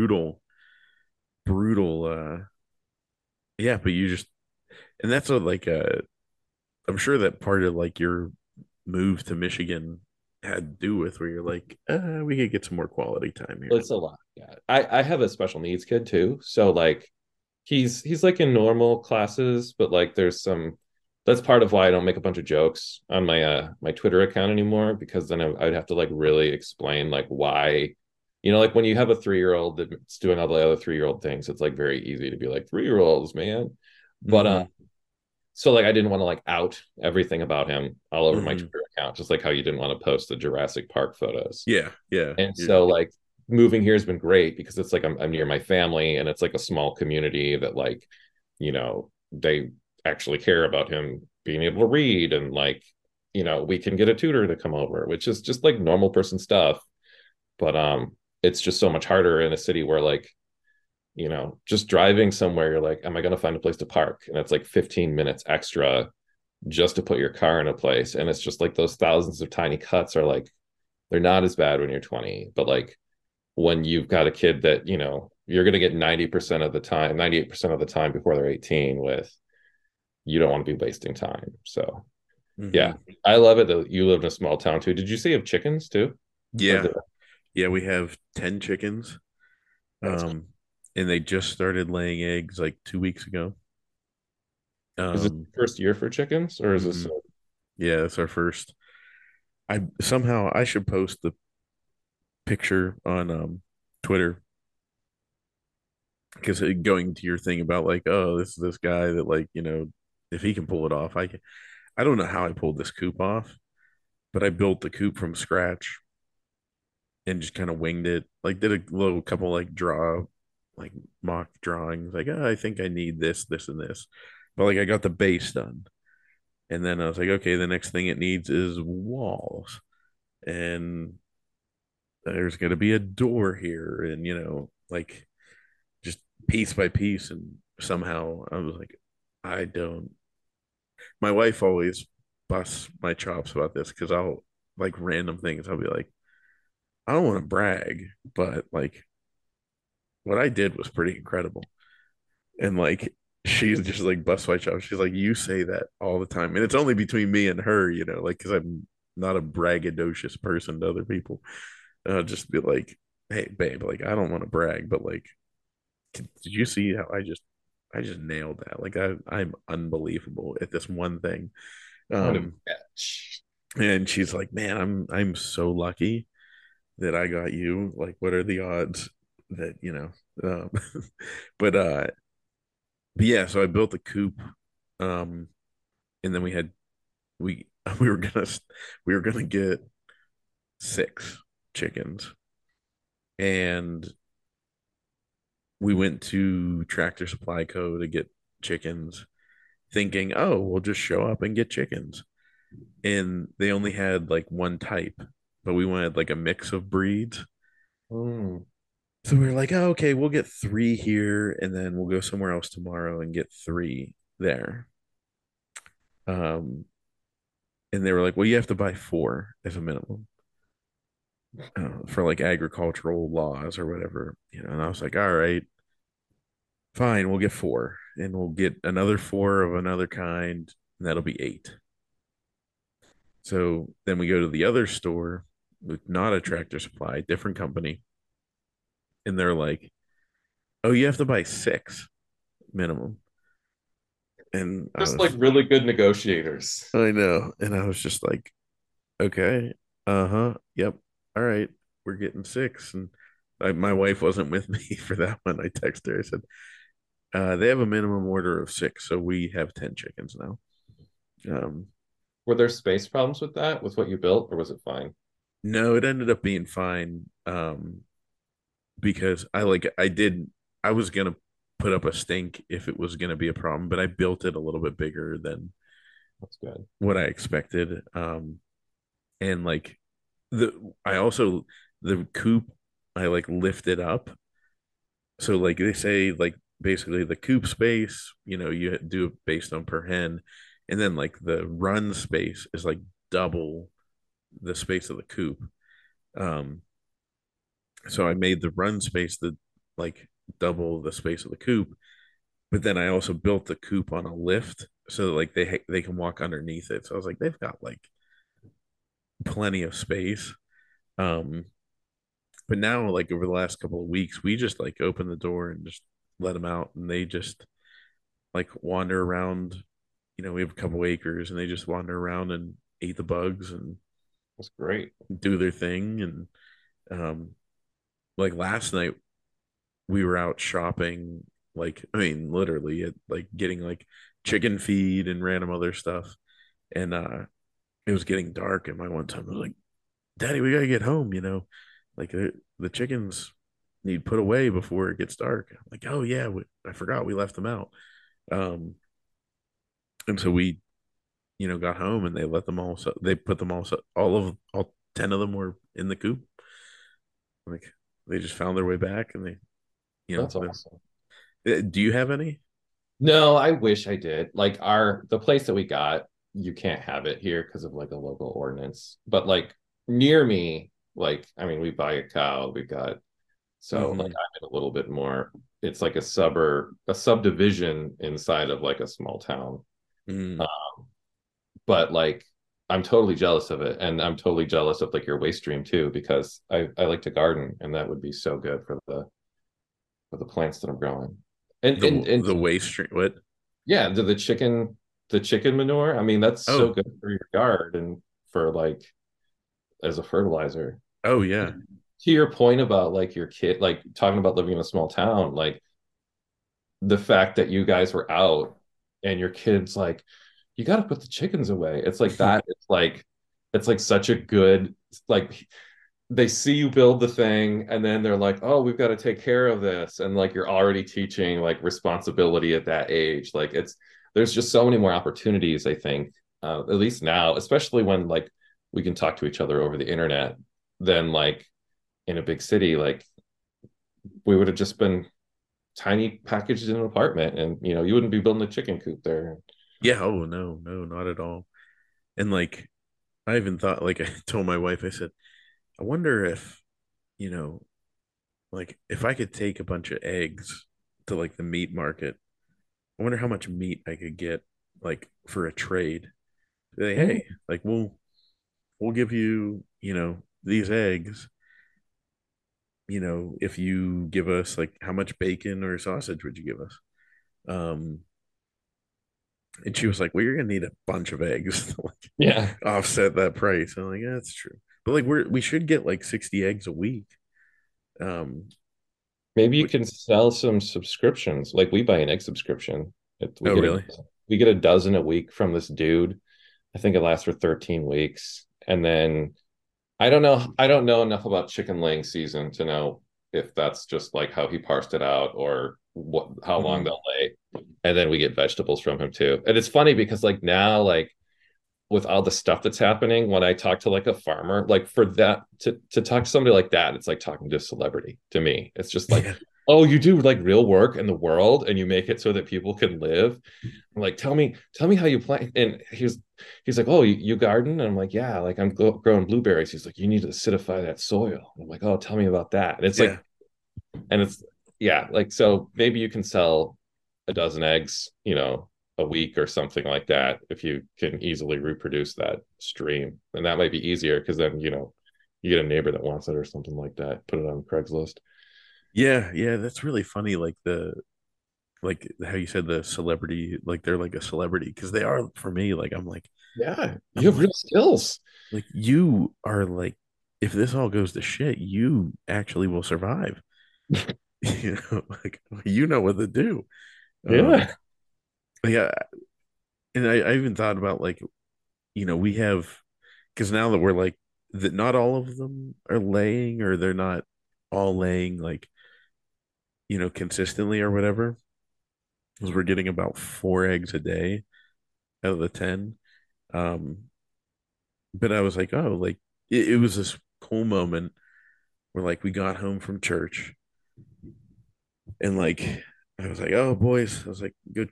Speaker 1: brutal, yeah, but you just, and that's what, like, I'm sure that part of like your move to Michigan had to do with where you're like, we could get some more quality time here.
Speaker 2: It's a lot. Yeah. I have a special needs kid too. So like he's like in normal classes, but like there's some that's part of why I don't make a bunch of jokes on my Twitter account anymore, because then I'd have to like really explain like why, like when you have a 3-year-old that's doing all the other 3-year-old things, it's like very easy to be like 3-year-olds, man. But
Speaker 1: Mm-hmm.
Speaker 2: so like I didn't want to like out everything about him all over my
Speaker 1: Mm-hmm.
Speaker 2: Twitter account, just like how you didn't want to post the Jurassic Park photos.
Speaker 1: Yeah, yeah.
Speaker 2: And so like moving here has been great because it's like I'm near my family, and it's like a small community that like, they actually care about him being able to read, and like, we can get a tutor to come over, which is just like normal person stuff. But it's just so much harder in a city where like, just driving somewhere, you're like, am I going to find a place to park? And it's like 15 minutes extra just to put your car in a place. And it's just like those thousands of tiny cuts are like, they're not as bad when you're 20, but like when you've got a kid that, you're going to get 90% of the time, 98% of the time before they're 18 with, you don't want to be wasting time. So, yeah,
Speaker 1: Mm-hmm.
Speaker 2: I love it that you live in a small town too. Did you say you have chickens too? Or
Speaker 1: Yeah,
Speaker 2: the,
Speaker 1: yeah. We have 10 chickens,
Speaker 2: that's,
Speaker 1: um, and they just started laying eggs like 2 weeks ago.
Speaker 2: is this
Speaker 1: Um,
Speaker 2: the first year for chickens, or is this,
Speaker 1: mhm. Yeah, it's our first. I should post the picture on Twitter because going to your thing about like, oh, this is this guy that, like, if he can pull it off, I can. I don't know how I pulled this coop off, but I built the coop from scratch and just kind of winged it. Like, did a little couple like like mock drawings. Like, oh, I think I need this, this, and this. But like, I got the base done, and then I was like, okay, the next thing it needs is walls, and there's gonna be a door here, and like, just piece by piece. And somehow I was like, I don't. My wife always busts my chops about this because I'll, like, random things. I'll be like, I don't want to brag, but like what I did was pretty incredible. And like she's just like bust my chops. She's like, you say that all the time, and it's only between me and her, like, because I'm not a braggadocious person to other people. And I'll just be like, hey, babe, like, I don't want to brag, but like, did you see how I just nailed that? Like, I'm unbelievable at this one thing.
Speaker 2: kind of,
Speaker 1: Um, and she's like, man, I'm so lucky that I got you. Like, what are the odds that, but but yeah, so I built a coop, um, and then we we were gonna we were gonna get 6 chickens, and we went to Tractor Supply Co. to get chickens, thinking, oh, we'll just show up and get chickens. And they only had like one type, but we wanted like a mix of breeds.
Speaker 2: Mm.
Speaker 1: So we were like, oh, okay, we'll get three here and then we'll go somewhere else tomorrow and get three there. Um, and they were like, well, you have to buy four as a minimum for like agricultural laws or whatever, And I was like, all right, fine, we'll get four and we'll get another four of another kind, and that'll be eight. So then we go to the other store with not a Tractor Supply, different company, and they're like, oh, you have to buy six minimum. And
Speaker 2: Just like really good negotiators.
Speaker 1: I know. And I was just like, okay, uh-huh, yep, all right, we're getting six. And my wife wasn't with me for that one. I texted her, I said, they have a minimum order of six, so we have 10 chickens now. Um,
Speaker 2: Were there space problems with that, with what you built, or was it fine?
Speaker 1: no, it ended up being fine. Because I was gonna put up a stink if it was gonna be a problem, but I built it a little bit bigger than
Speaker 2: That's good.
Speaker 1: what I expected. And like the I also the coop I like lifted up. So like they say like basically the coop space, you do it based on per hen, and then like the run space is like double the space of the coop. Um, so I made the run space the like double the space of the coop, but then I also built the coop on a lift so that, like they can walk underneath it. So I was like, they've got like plenty of space. Um, but now like over the last couple of weeks, we just like open the door and just let them out, and they just like wander around. We have a couple acres, and they just wander around and eat the bugs and
Speaker 2: That's great.
Speaker 1: do their thing. And um, like last night, we were out shopping. Like, I mean, literally, like getting like chicken feed and random other stuff. And it was getting dark, and my one time was like, "Daddy, we gotta get home." Like the chickens need put away before it gets dark. I'm like, oh yeah, I forgot we left them out. Um, and so we, got home, and they let them all. So they put them all 10 of them were in the coop. Like they just found their way back, and
Speaker 2: That's awesome.
Speaker 1: do you have any?
Speaker 2: No, I wish I did. Like the place that we got, you can't have it here because of like a local ordinance. But like near me, like I mean, we buy a cow, we got so like
Speaker 1: Mm-hmm.
Speaker 2: I'm in a little bit more. It's like a suburb, a subdivision inside of like a small town.
Speaker 1: Mm.
Speaker 2: Uh, but like I'm totally jealous of it, and I'm totally jealous of like your waste stream too because I like to garden, and that would be so good for the plants that I'm growing. And
Speaker 1: The waste stream. What?
Speaker 2: yeah, the chicken manure. I mean, that's so
Speaker 1: Oh,
Speaker 2: good for your yard and for like as a fertilizer.
Speaker 1: oh yeah.
Speaker 2: To your point about like your kid, like talking about living in a small town, like the fact that you guys were out and your kids like, you got to put the chickens away. It's like that. It's like such a good like they see you build the thing and then they're like, oh, we've got to take care of this, and like you're already teaching like responsibility at that age. Like there's just so many more opportunities, I think, at least now, especially when like we can talk to each other over the internet than like in a big city. Like we would have just been tiny packaged in an apartment, and you wouldn't be building a chicken coop there.
Speaker 1: Yeah. Oh no, no, not at all. And like I even thought, like I told my wife, I said, I wonder if, you know, like if I could take a bunch of eggs to like the meat market, I wonder how much meat I could get like for a trade. Say,
Speaker 2: Mm.
Speaker 1: hey, like we'll give you, these eggs, if you give us like how much bacon or sausage would you give us? Um, and she was like, well, you're gonna need a bunch of eggs to like
Speaker 2: Yeah.
Speaker 1: offset that price. I'm like, yeah, that's true. But like we should get like 60 eggs a week. Um,
Speaker 2: Maybe you
Speaker 1: which,
Speaker 2: can sell some subscriptions. Like we buy an egg subscription. We
Speaker 1: oh
Speaker 2: get
Speaker 1: really?
Speaker 2: a dozen a week from this dude. I think it lasts for 13 weeks. And then I don't know enough about chicken laying season to know if that's just like how he parsed it out or how long
Speaker 1: Mhm.
Speaker 2: they'll lay. And then we get vegetables from him too. And it's funny because like now, like with all the stuff that's happening, when I talk to like a farmer, like for that to talk to somebody like that, it's like talking to a celebrity to me. It's just like,
Speaker 1: Yeah.
Speaker 2: oh, you do like real work in the world and you make it so that people can live. I'm like, tell me how you plant. And he's like, oh, you garden? And I'm like, yeah, like I'm growing blueberries. He's like, you need to acidify that soil. I'm like, oh, tell me about that. And it's like,
Speaker 1: Yeah.
Speaker 2: and it's yeah, like so maybe you can sell a dozen eggs, a week or something like that if you can easily reproduce that stream. And that might be easier because then, you get a neighbor that wants it or something like that. Put it on Craigslist.
Speaker 1: Yeah. Yeah. That's really funny. Like how you said the celebrity, like they're like a celebrity because they are for me.
Speaker 2: Yeah, you
Speaker 1: I'm
Speaker 2: have real skills.
Speaker 1: like you are like, if this all goes to shit, you actually will survive. Like you know what to do. Um,
Speaker 2: Yeah.
Speaker 1: yeah, and I even thought about like, we have because now that we're like that, not all of them are laying, or they're not all laying like consistently or whatever. Because we're getting about 4 eggs a day out of the 10. Um, but I was like, oh, like it was this cool moment where like we got home from church and like I was like, oh boys, I was like, good,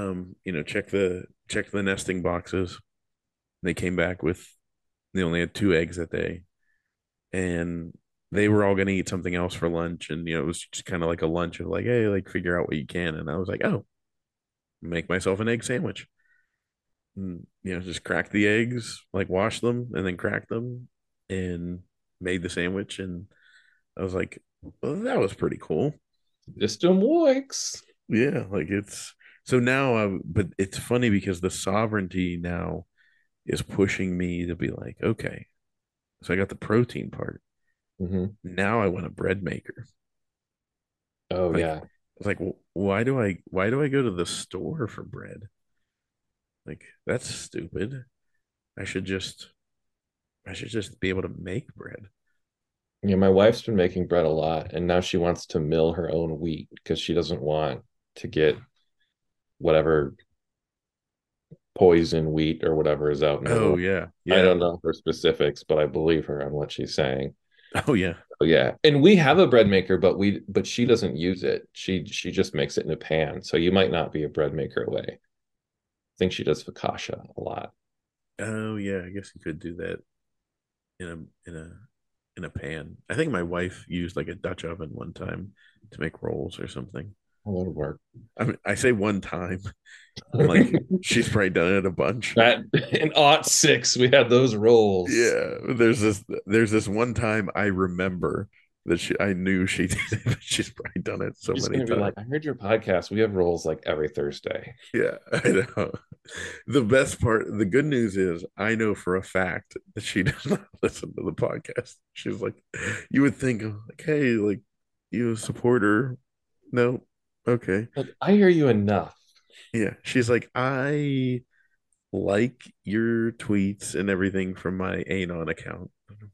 Speaker 1: check the nesting boxes. They came back with they only had 2 eggs that day, and they were all gonna eat something else for lunch, and it was just kind of like a lunch of like, hey, like figure out what you can, and I was like, oh, make myself an egg sandwich, and just crack the eggs, like wash them, and then crack them, and made the sandwich, and I was like, well, that was pretty cool.
Speaker 2: System works.
Speaker 1: Yeah, like it's so now, but it's funny because the sovereignty now is pushing me to be like, okay, so I got the protein part.
Speaker 2: Hmm.
Speaker 1: Now I want a bread maker.
Speaker 2: Oh
Speaker 1: Like,
Speaker 2: yeah.
Speaker 1: it's like, why do I go to the store for bread? Like, that's stupid. I should just, I should just be able to make bread.
Speaker 2: Yeah, my wife's been making bread a lot, and now she wants to mill her own wheat because she doesn't want to get whatever poison wheat or whatever is out in the
Speaker 1: Oh
Speaker 2: world.
Speaker 1: yeah,
Speaker 2: I
Speaker 1: yeah.
Speaker 2: don't know her specifics, but I believe her on what she's saying.
Speaker 1: Oh yeah.
Speaker 2: Oh yeah. And we have a bread maker, but she doesn't use it. She just makes it in a pan. So you might not be a bread maker away. I think she does focaccia a lot.
Speaker 1: Oh yeah. I guess you could do that in a pan. I think my wife used like a Dutch oven one time to make rolls or something.
Speaker 2: A lot of work.
Speaker 1: I mean, I say one time. I'm like, she's probably done it a bunch.
Speaker 2: That in '06 we had those rolls.
Speaker 1: Yeah, there's this one time I remember that I knew she did it, but she's probably done it so
Speaker 2: She's
Speaker 1: many
Speaker 2: gonna be
Speaker 1: times.
Speaker 2: like, I heard your podcast. We have rolls like every Thursday.
Speaker 1: Yeah, I know. The best part, the good news is I know for a fact that she does not listen to the podcast. She's like, you would think like, hey, like you support her. No, okay.
Speaker 2: Like, I hear you enough.
Speaker 1: Yeah. She's like, I like your tweets and everything from my Anon account.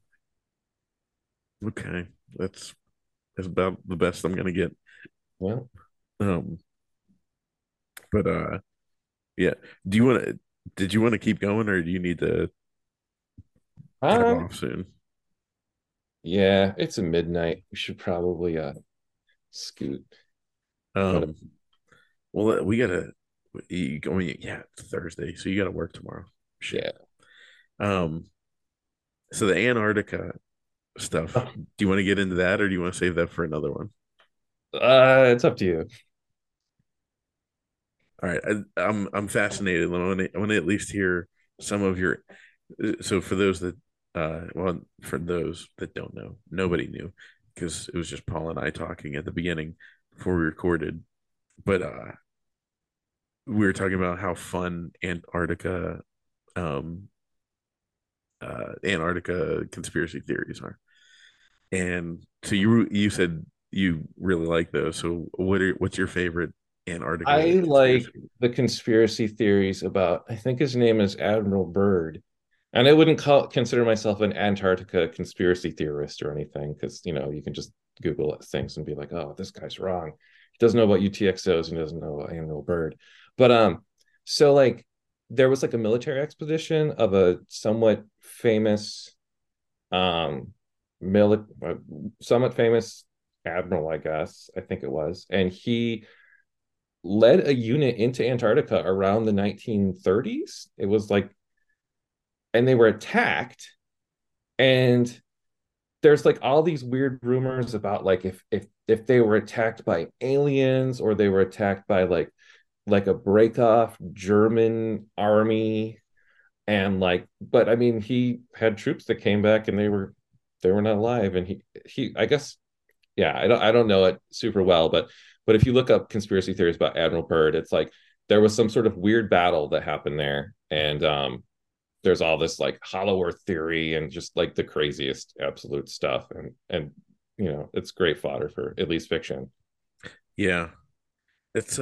Speaker 1: Okay. That's about the best I'm gonna get.
Speaker 2: Well,
Speaker 1: Um, but yeah. Do you want to? Did you want to keep going, or do you need to cut
Speaker 2: um,
Speaker 1: off soon?
Speaker 2: yeah, it's a midnight. We should probably scoot. But
Speaker 1: Um, well, we gotta. You going? Yeah, it's Thursday, so you gotta work tomorrow. Shit.
Speaker 2: yeah.
Speaker 1: Um, so the Antarctica stuff. Do you want to get into that, or do you want to save that for another one?
Speaker 2: It's up to you.
Speaker 1: All right, I'm fascinated. I want to at least hear some of your. So for those that, well, for those that don't know, nobody knew because it was just Paul and I talking at the beginning before we recorded. But we were talking about how fun um, Antarctica conspiracy theories are, and so you said you really like those. So what's your favorite Antarctica
Speaker 2: I like
Speaker 1: conspiracy?
Speaker 2: the conspiracy theories about, I think his name is Admiral Byrd. And I wouldn't consider myself an Antarctica conspiracy theorist or anything because, you can just Google things and be like, oh, this guy's wrong. He doesn't know about UTXOs and doesn't know annual bird. But so like there was like a military expedition of a somewhat famous um somewhat famous admiral, I guess. I think it was. And he led a unit into Antarctica around the 1930s. It was like, and they were attacked. And there's like all these weird rumors about like if they were attacked by aliens or they were attacked by like a break off German army. And like, but I mean, he had troops that came back and they were not alive. And he I guess, yeah, I don't know it super well, but if you look up conspiracy theories about Admiral Byrd, it's like there was some sort of weird battle that happened there. And there's all this like hollow earth theory and just like the craziest absolute stuff. And it's great fodder for at least fiction.
Speaker 1: Yeah, it's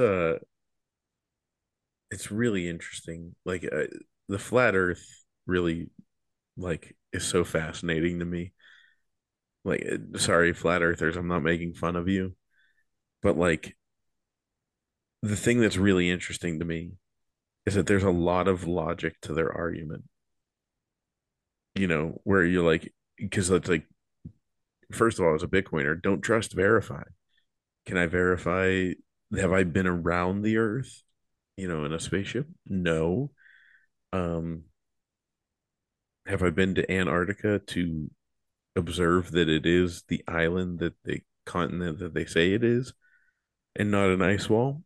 Speaker 1: it's really interesting. Like the flat Earth really like is so fascinating to me. Like, sorry, flat earthers, I'm not making fun of you, but like the thing that's really interesting to me is that there's a lot of logic to their argument. Where you're like, because it's like, first of all, as a Bitcoiner, don't trust, verify. Can I verify? Have I been around the Earth? In a spaceship? No. Um, have I been to Antarctica to observe that it is the island that the continent that they say it is and not an ice wall?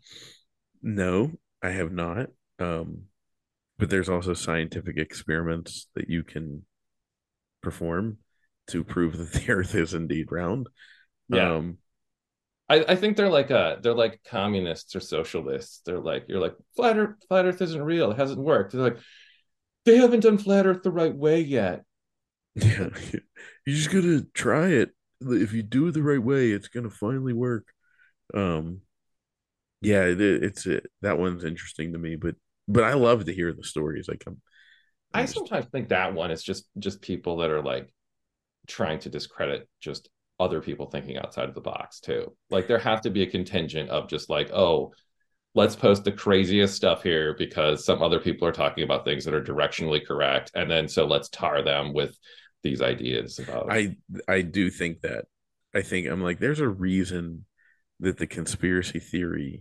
Speaker 1: No, I have not. Um, but there's also scientific experiments that you can perform to prove that the Earth is indeed round.
Speaker 2: Yeah.
Speaker 1: Um,
Speaker 2: I think they're like communists or socialists. They're like, you're like, flat earth isn't real, it hasn't worked. They're like, they haven't done flat earth the right way yet.
Speaker 1: yeah, you just gotta try it. If you do it the right way, it's gonna finally work. Um, yeah, that one's interesting to me, but I love to hear the stories. Like I'm
Speaker 2: I
Speaker 1: just
Speaker 2: sometimes think that one is just people that are like trying to discredit just other people thinking outside of the box too. Like there has to be a contingent of just like, oh, let's post the craziest stuff here because some other people are talking about things that are directionally correct. And then so let's tar them with these ideas about.
Speaker 1: I do think that. I think I'm like, there's a reason that the conspiracy theory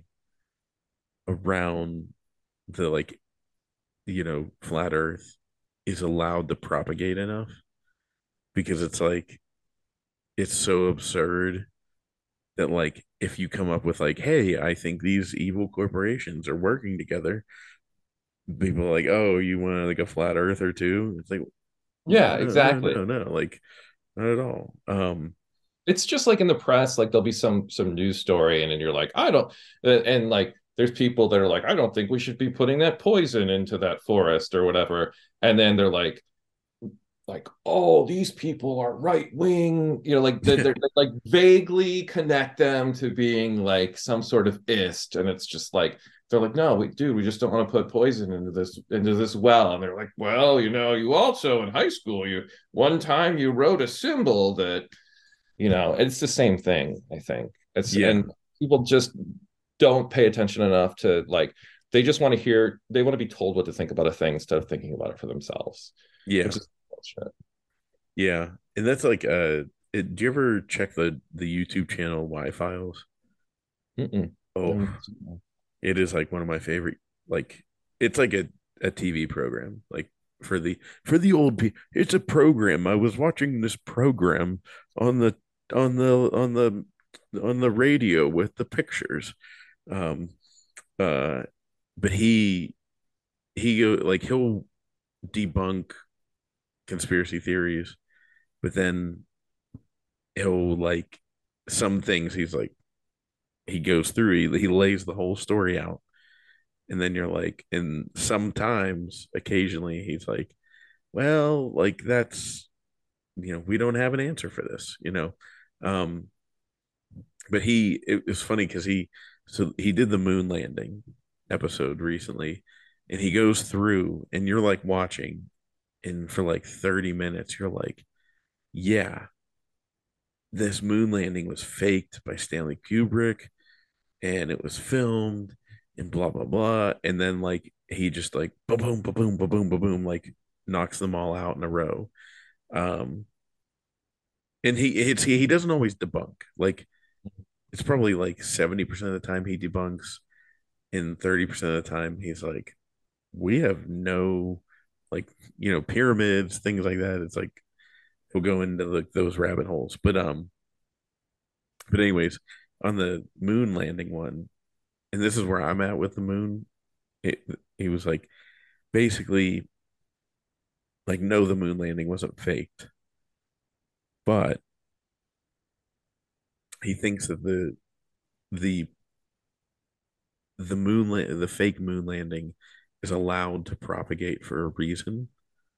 Speaker 1: around the like flat Earth is allowed to propagate enough, because it's like it's so absurd that like if you come up with like, hey, I think these evil corporations are working together, people are like, oh, you want like a flat earther too? It's like,
Speaker 2: Yeah,
Speaker 1: no, no,
Speaker 2: exactly.
Speaker 1: no, no, like not at all.
Speaker 2: It's just like in the press, like there'll be some news story, and then you're like, I don't, and like there's people that are like, I don't think we should be putting that poison into that forest or whatever, and then they're like, oh, these people are right wing, like they're like vaguely connect them to being like some sort of ist, and it's just like they're like, no, dude, we just don't want to put poison into this well, and they're like, well, you also in high school, you one time you wrote a symbol that, it's the same thing. I think
Speaker 1: Yeah,
Speaker 2: and people just don't pay attention enough to like they want to be told what to think about a thing instead of thinking about it for themselves,
Speaker 1: yeah,
Speaker 2: which is bullshit.
Speaker 1: yeah, and that's like do you ever check the YouTube channel Y Files?
Speaker 2: Mm-mm.
Speaker 1: Oh, it is like one of my favorite. Like it's like a TV program. Like for the old people, it's a program. I was watching this program on the on the on the on the radio with the pictures. Um, uh, but like he'll debunk conspiracy theories, but then he'll like some things he's like he goes through. He lays the whole story out, and then you're like, and sometimes occasionally he's like, well, like that's we don't have an answer for this. um but it was funny because he did the moon landing episode recently, and he goes through, and you're like watching, and for like 30 minutes you're like, yeah, this moon landing was faked by Stanley Kubrick and it was filmed and blah blah blah. And then like he just like boom boom boom boom boom boom boom like knocks them all out in a row. Um, and he doesn't always debunk. Like it's probably like 70% of the time he debunks, and 30% of the time he's like, we have no like pyramids, things like that. It's like we'll go into like those rabbit holes. But anyways, on the moon landing one, and this is where I'm at with the moon. It, he was like basically like, no, the moon landing wasn't faked, but he thinks that the the fake moon landing is allowed to propagate for a reason.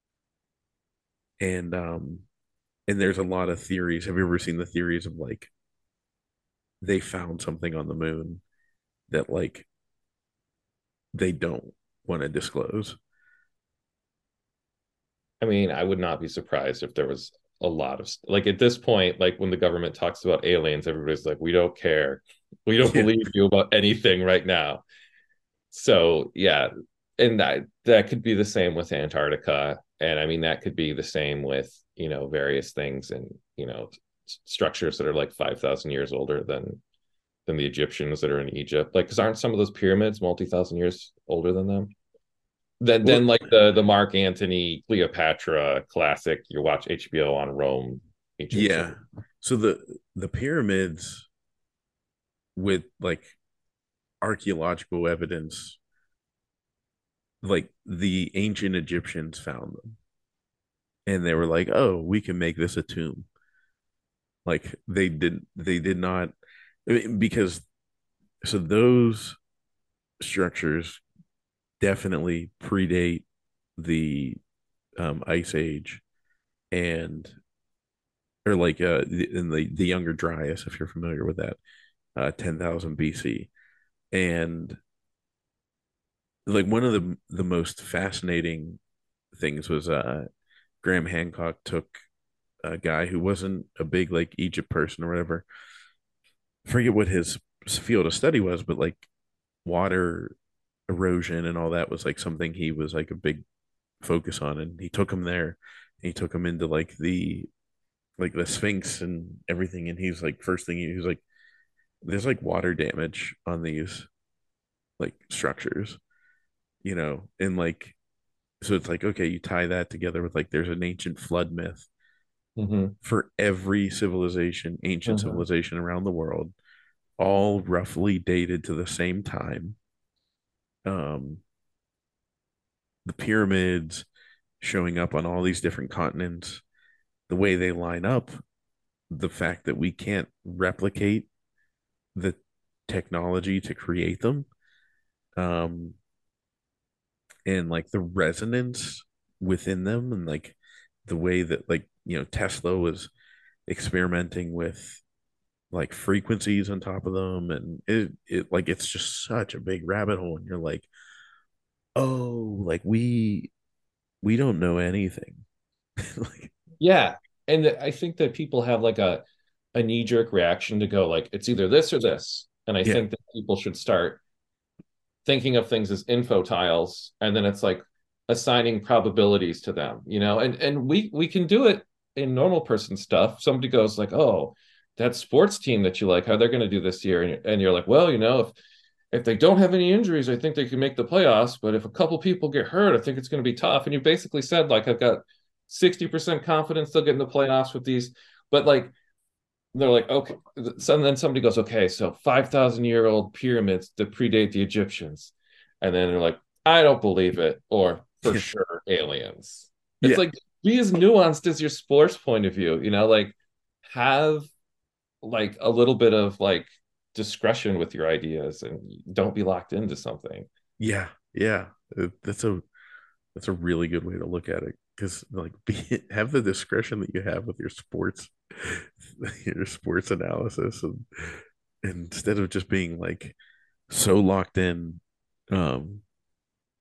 Speaker 1: And there's a lot of theories. Have you ever seen the theories of like they found something on the moon that like they don't want to disclose?
Speaker 2: I mean, I would not be surprised if there was a lot of like at this point, like when the government talks about aliens, everybody's like, we don't care. We don't
Speaker 1: Yeah.
Speaker 2: believe you about anything right now. So yeah, and that could be the same with Antarctica. And I mean that could be the same with, various things and, structures that are like 5,000 years older than the Egyptians that are in Egypt. Like, because aren't some of those pyramids multi-thousand years older than them? Then
Speaker 1: Well,
Speaker 2: like the Mark Antony Cleopatra classic, you watch HBO on Rome, ancient
Speaker 1: yeah.
Speaker 2: civil.
Speaker 1: So the pyramids with like archaeological evidence, like the ancient Egyptians found them and they were like, "Oh, we can make this a tomb." Like they did not, I mean, because so those structures definitely predate the ice age, and or like in the younger Dryas, if you're familiar with that, 10,000 BC. And like one of the most fascinating things was Graham Hancock took a guy who wasn't a big like Egypt person or whatever. I forget what his field of study was, but like water erosion and all that was like something he was like a big focus on. And he took him there. He took him into like the Sphinx and everything. And he's like, first thing he was like, there's like water damage on these like structures, and like so it's like, okay, you tie that together with like there's an ancient flood myth
Speaker 2: Mm-hmm.
Speaker 1: for every civilization, ancient
Speaker 2: Mm-hmm.
Speaker 1: civilization around the world, all roughly dated to the same time. Um, the pyramids showing up on all these different continents, the way they line up, the fact that we can't replicate the technology to create them, um, and like the resonance within them, and like the way that like Tesla was experimenting with like frequencies on top of them, and it like it's just such a big rabbit hole, and you're like, oh, like we don't know anything. Like,
Speaker 2: Yeah. And I think that people have like a knee-jerk reaction to go like it's either this or this. And I
Speaker 1: yeah,
Speaker 2: think that people should start thinking of things as info tiles, and then it's like assigning probabilities to them, and we can do it in normal person stuff. Somebody goes like, oh, that sports team that you like, how they're going to do this year, and you're like, well, if they don't have any injuries, I think they can make the playoffs. But if a couple people get hurt, I think it's going to be tough. And you basically said, like, I've got 60% confidence they'll get in the playoffs with these. But like, they're like, okay. So then somebody goes, okay, so 5,000-year-old pyramids that predate the Egyptians. And then they're like, I don't believe it. Or for
Speaker 1: yeah,
Speaker 2: sure, aliens. It's
Speaker 1: yeah,
Speaker 2: like, be as nuanced as your sports point of view, like, have like a little bit of like discretion with your ideas and don't be locked into something.
Speaker 1: yeah, yeah. That's a really good way to look at it, because like have the discretion that you have with your sports, your sports analysis, and instead of just being like so locked in, um,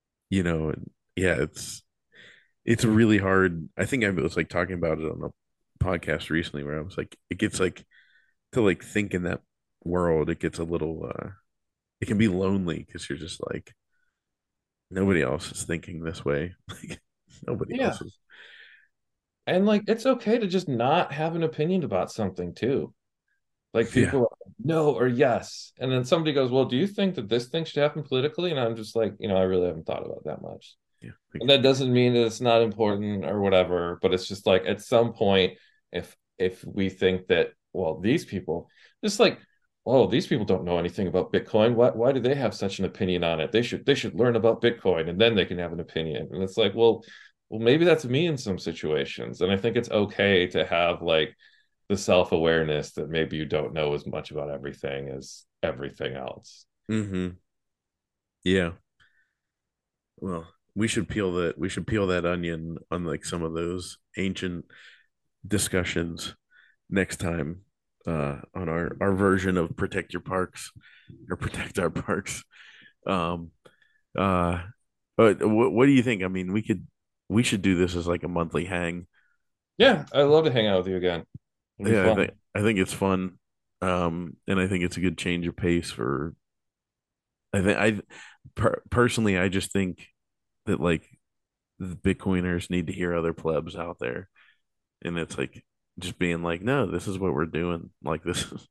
Speaker 1: and yeah, it's really hard. I think I was like talking about it on podcast recently where I was like, it gets like to like think in that world, it gets a little it can be lonely because you're just like nobody else is thinking this way. Like nobody
Speaker 2: Yeah.
Speaker 1: else is.
Speaker 2: And like it's okay to just not have an opinion about something too. Like
Speaker 1: Yeah.
Speaker 2: people are like, no or yes. And then somebody goes, well, do you think that this thing should happen politically? And I'm just like, I really haven't thought about that much.
Speaker 1: Yeah.
Speaker 2: And that doesn't mean that it's not important or whatever, but it's just like at some point, if we think that, well, these people, just like, oh, these people don't know anything about Bitcoin. Why do they have such an opinion on it? They should learn about Bitcoin and then they can have an opinion. And it's like, well, maybe that's me in some situations. And I think it's okay to have like the self-awareness that maybe you don't know as much about everything as everything else.
Speaker 1: Mm-hmm. Yeah. Well, we should peel that onion on like some of those ancient discussions next time on our version of protect your parks or protect our parks. Um uh but what do you think? I mean, we should do this as like a monthly hang.
Speaker 2: Yeah, I'd love to hang out with you again. It'd be
Speaker 1: Yeah,
Speaker 2: fun.
Speaker 1: I think it's fun. And I think it's a good change of pace for I think personally I just think that like the Bitcoiners need to hear other plebs out there. And it's like just being like, no, this is what we're doing. Like this is,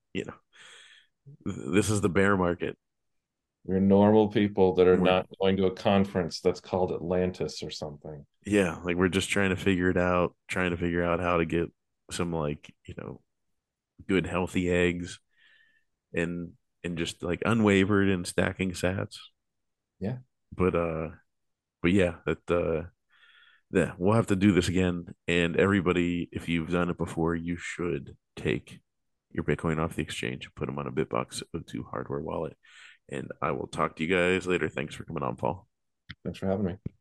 Speaker 1: this is the bear market.
Speaker 2: We're normal people that are
Speaker 1: We're
Speaker 2: not going to a conference that's called Atlantis or something.
Speaker 1: yeah, like we're just trying to figure it out, trying to figure out how to get some like, good healthy eggs and just like unwavered and stacking sats.
Speaker 2: Yeah.
Speaker 1: But yeah, yeah, we'll have to do this again. And everybody, if you've done it before, you should take your Bitcoin off the exchange, put them on a Bitbox O2 hardware wallet. And I will talk to you guys later. Thanks for coming on, Paul.
Speaker 2: Thanks for having me.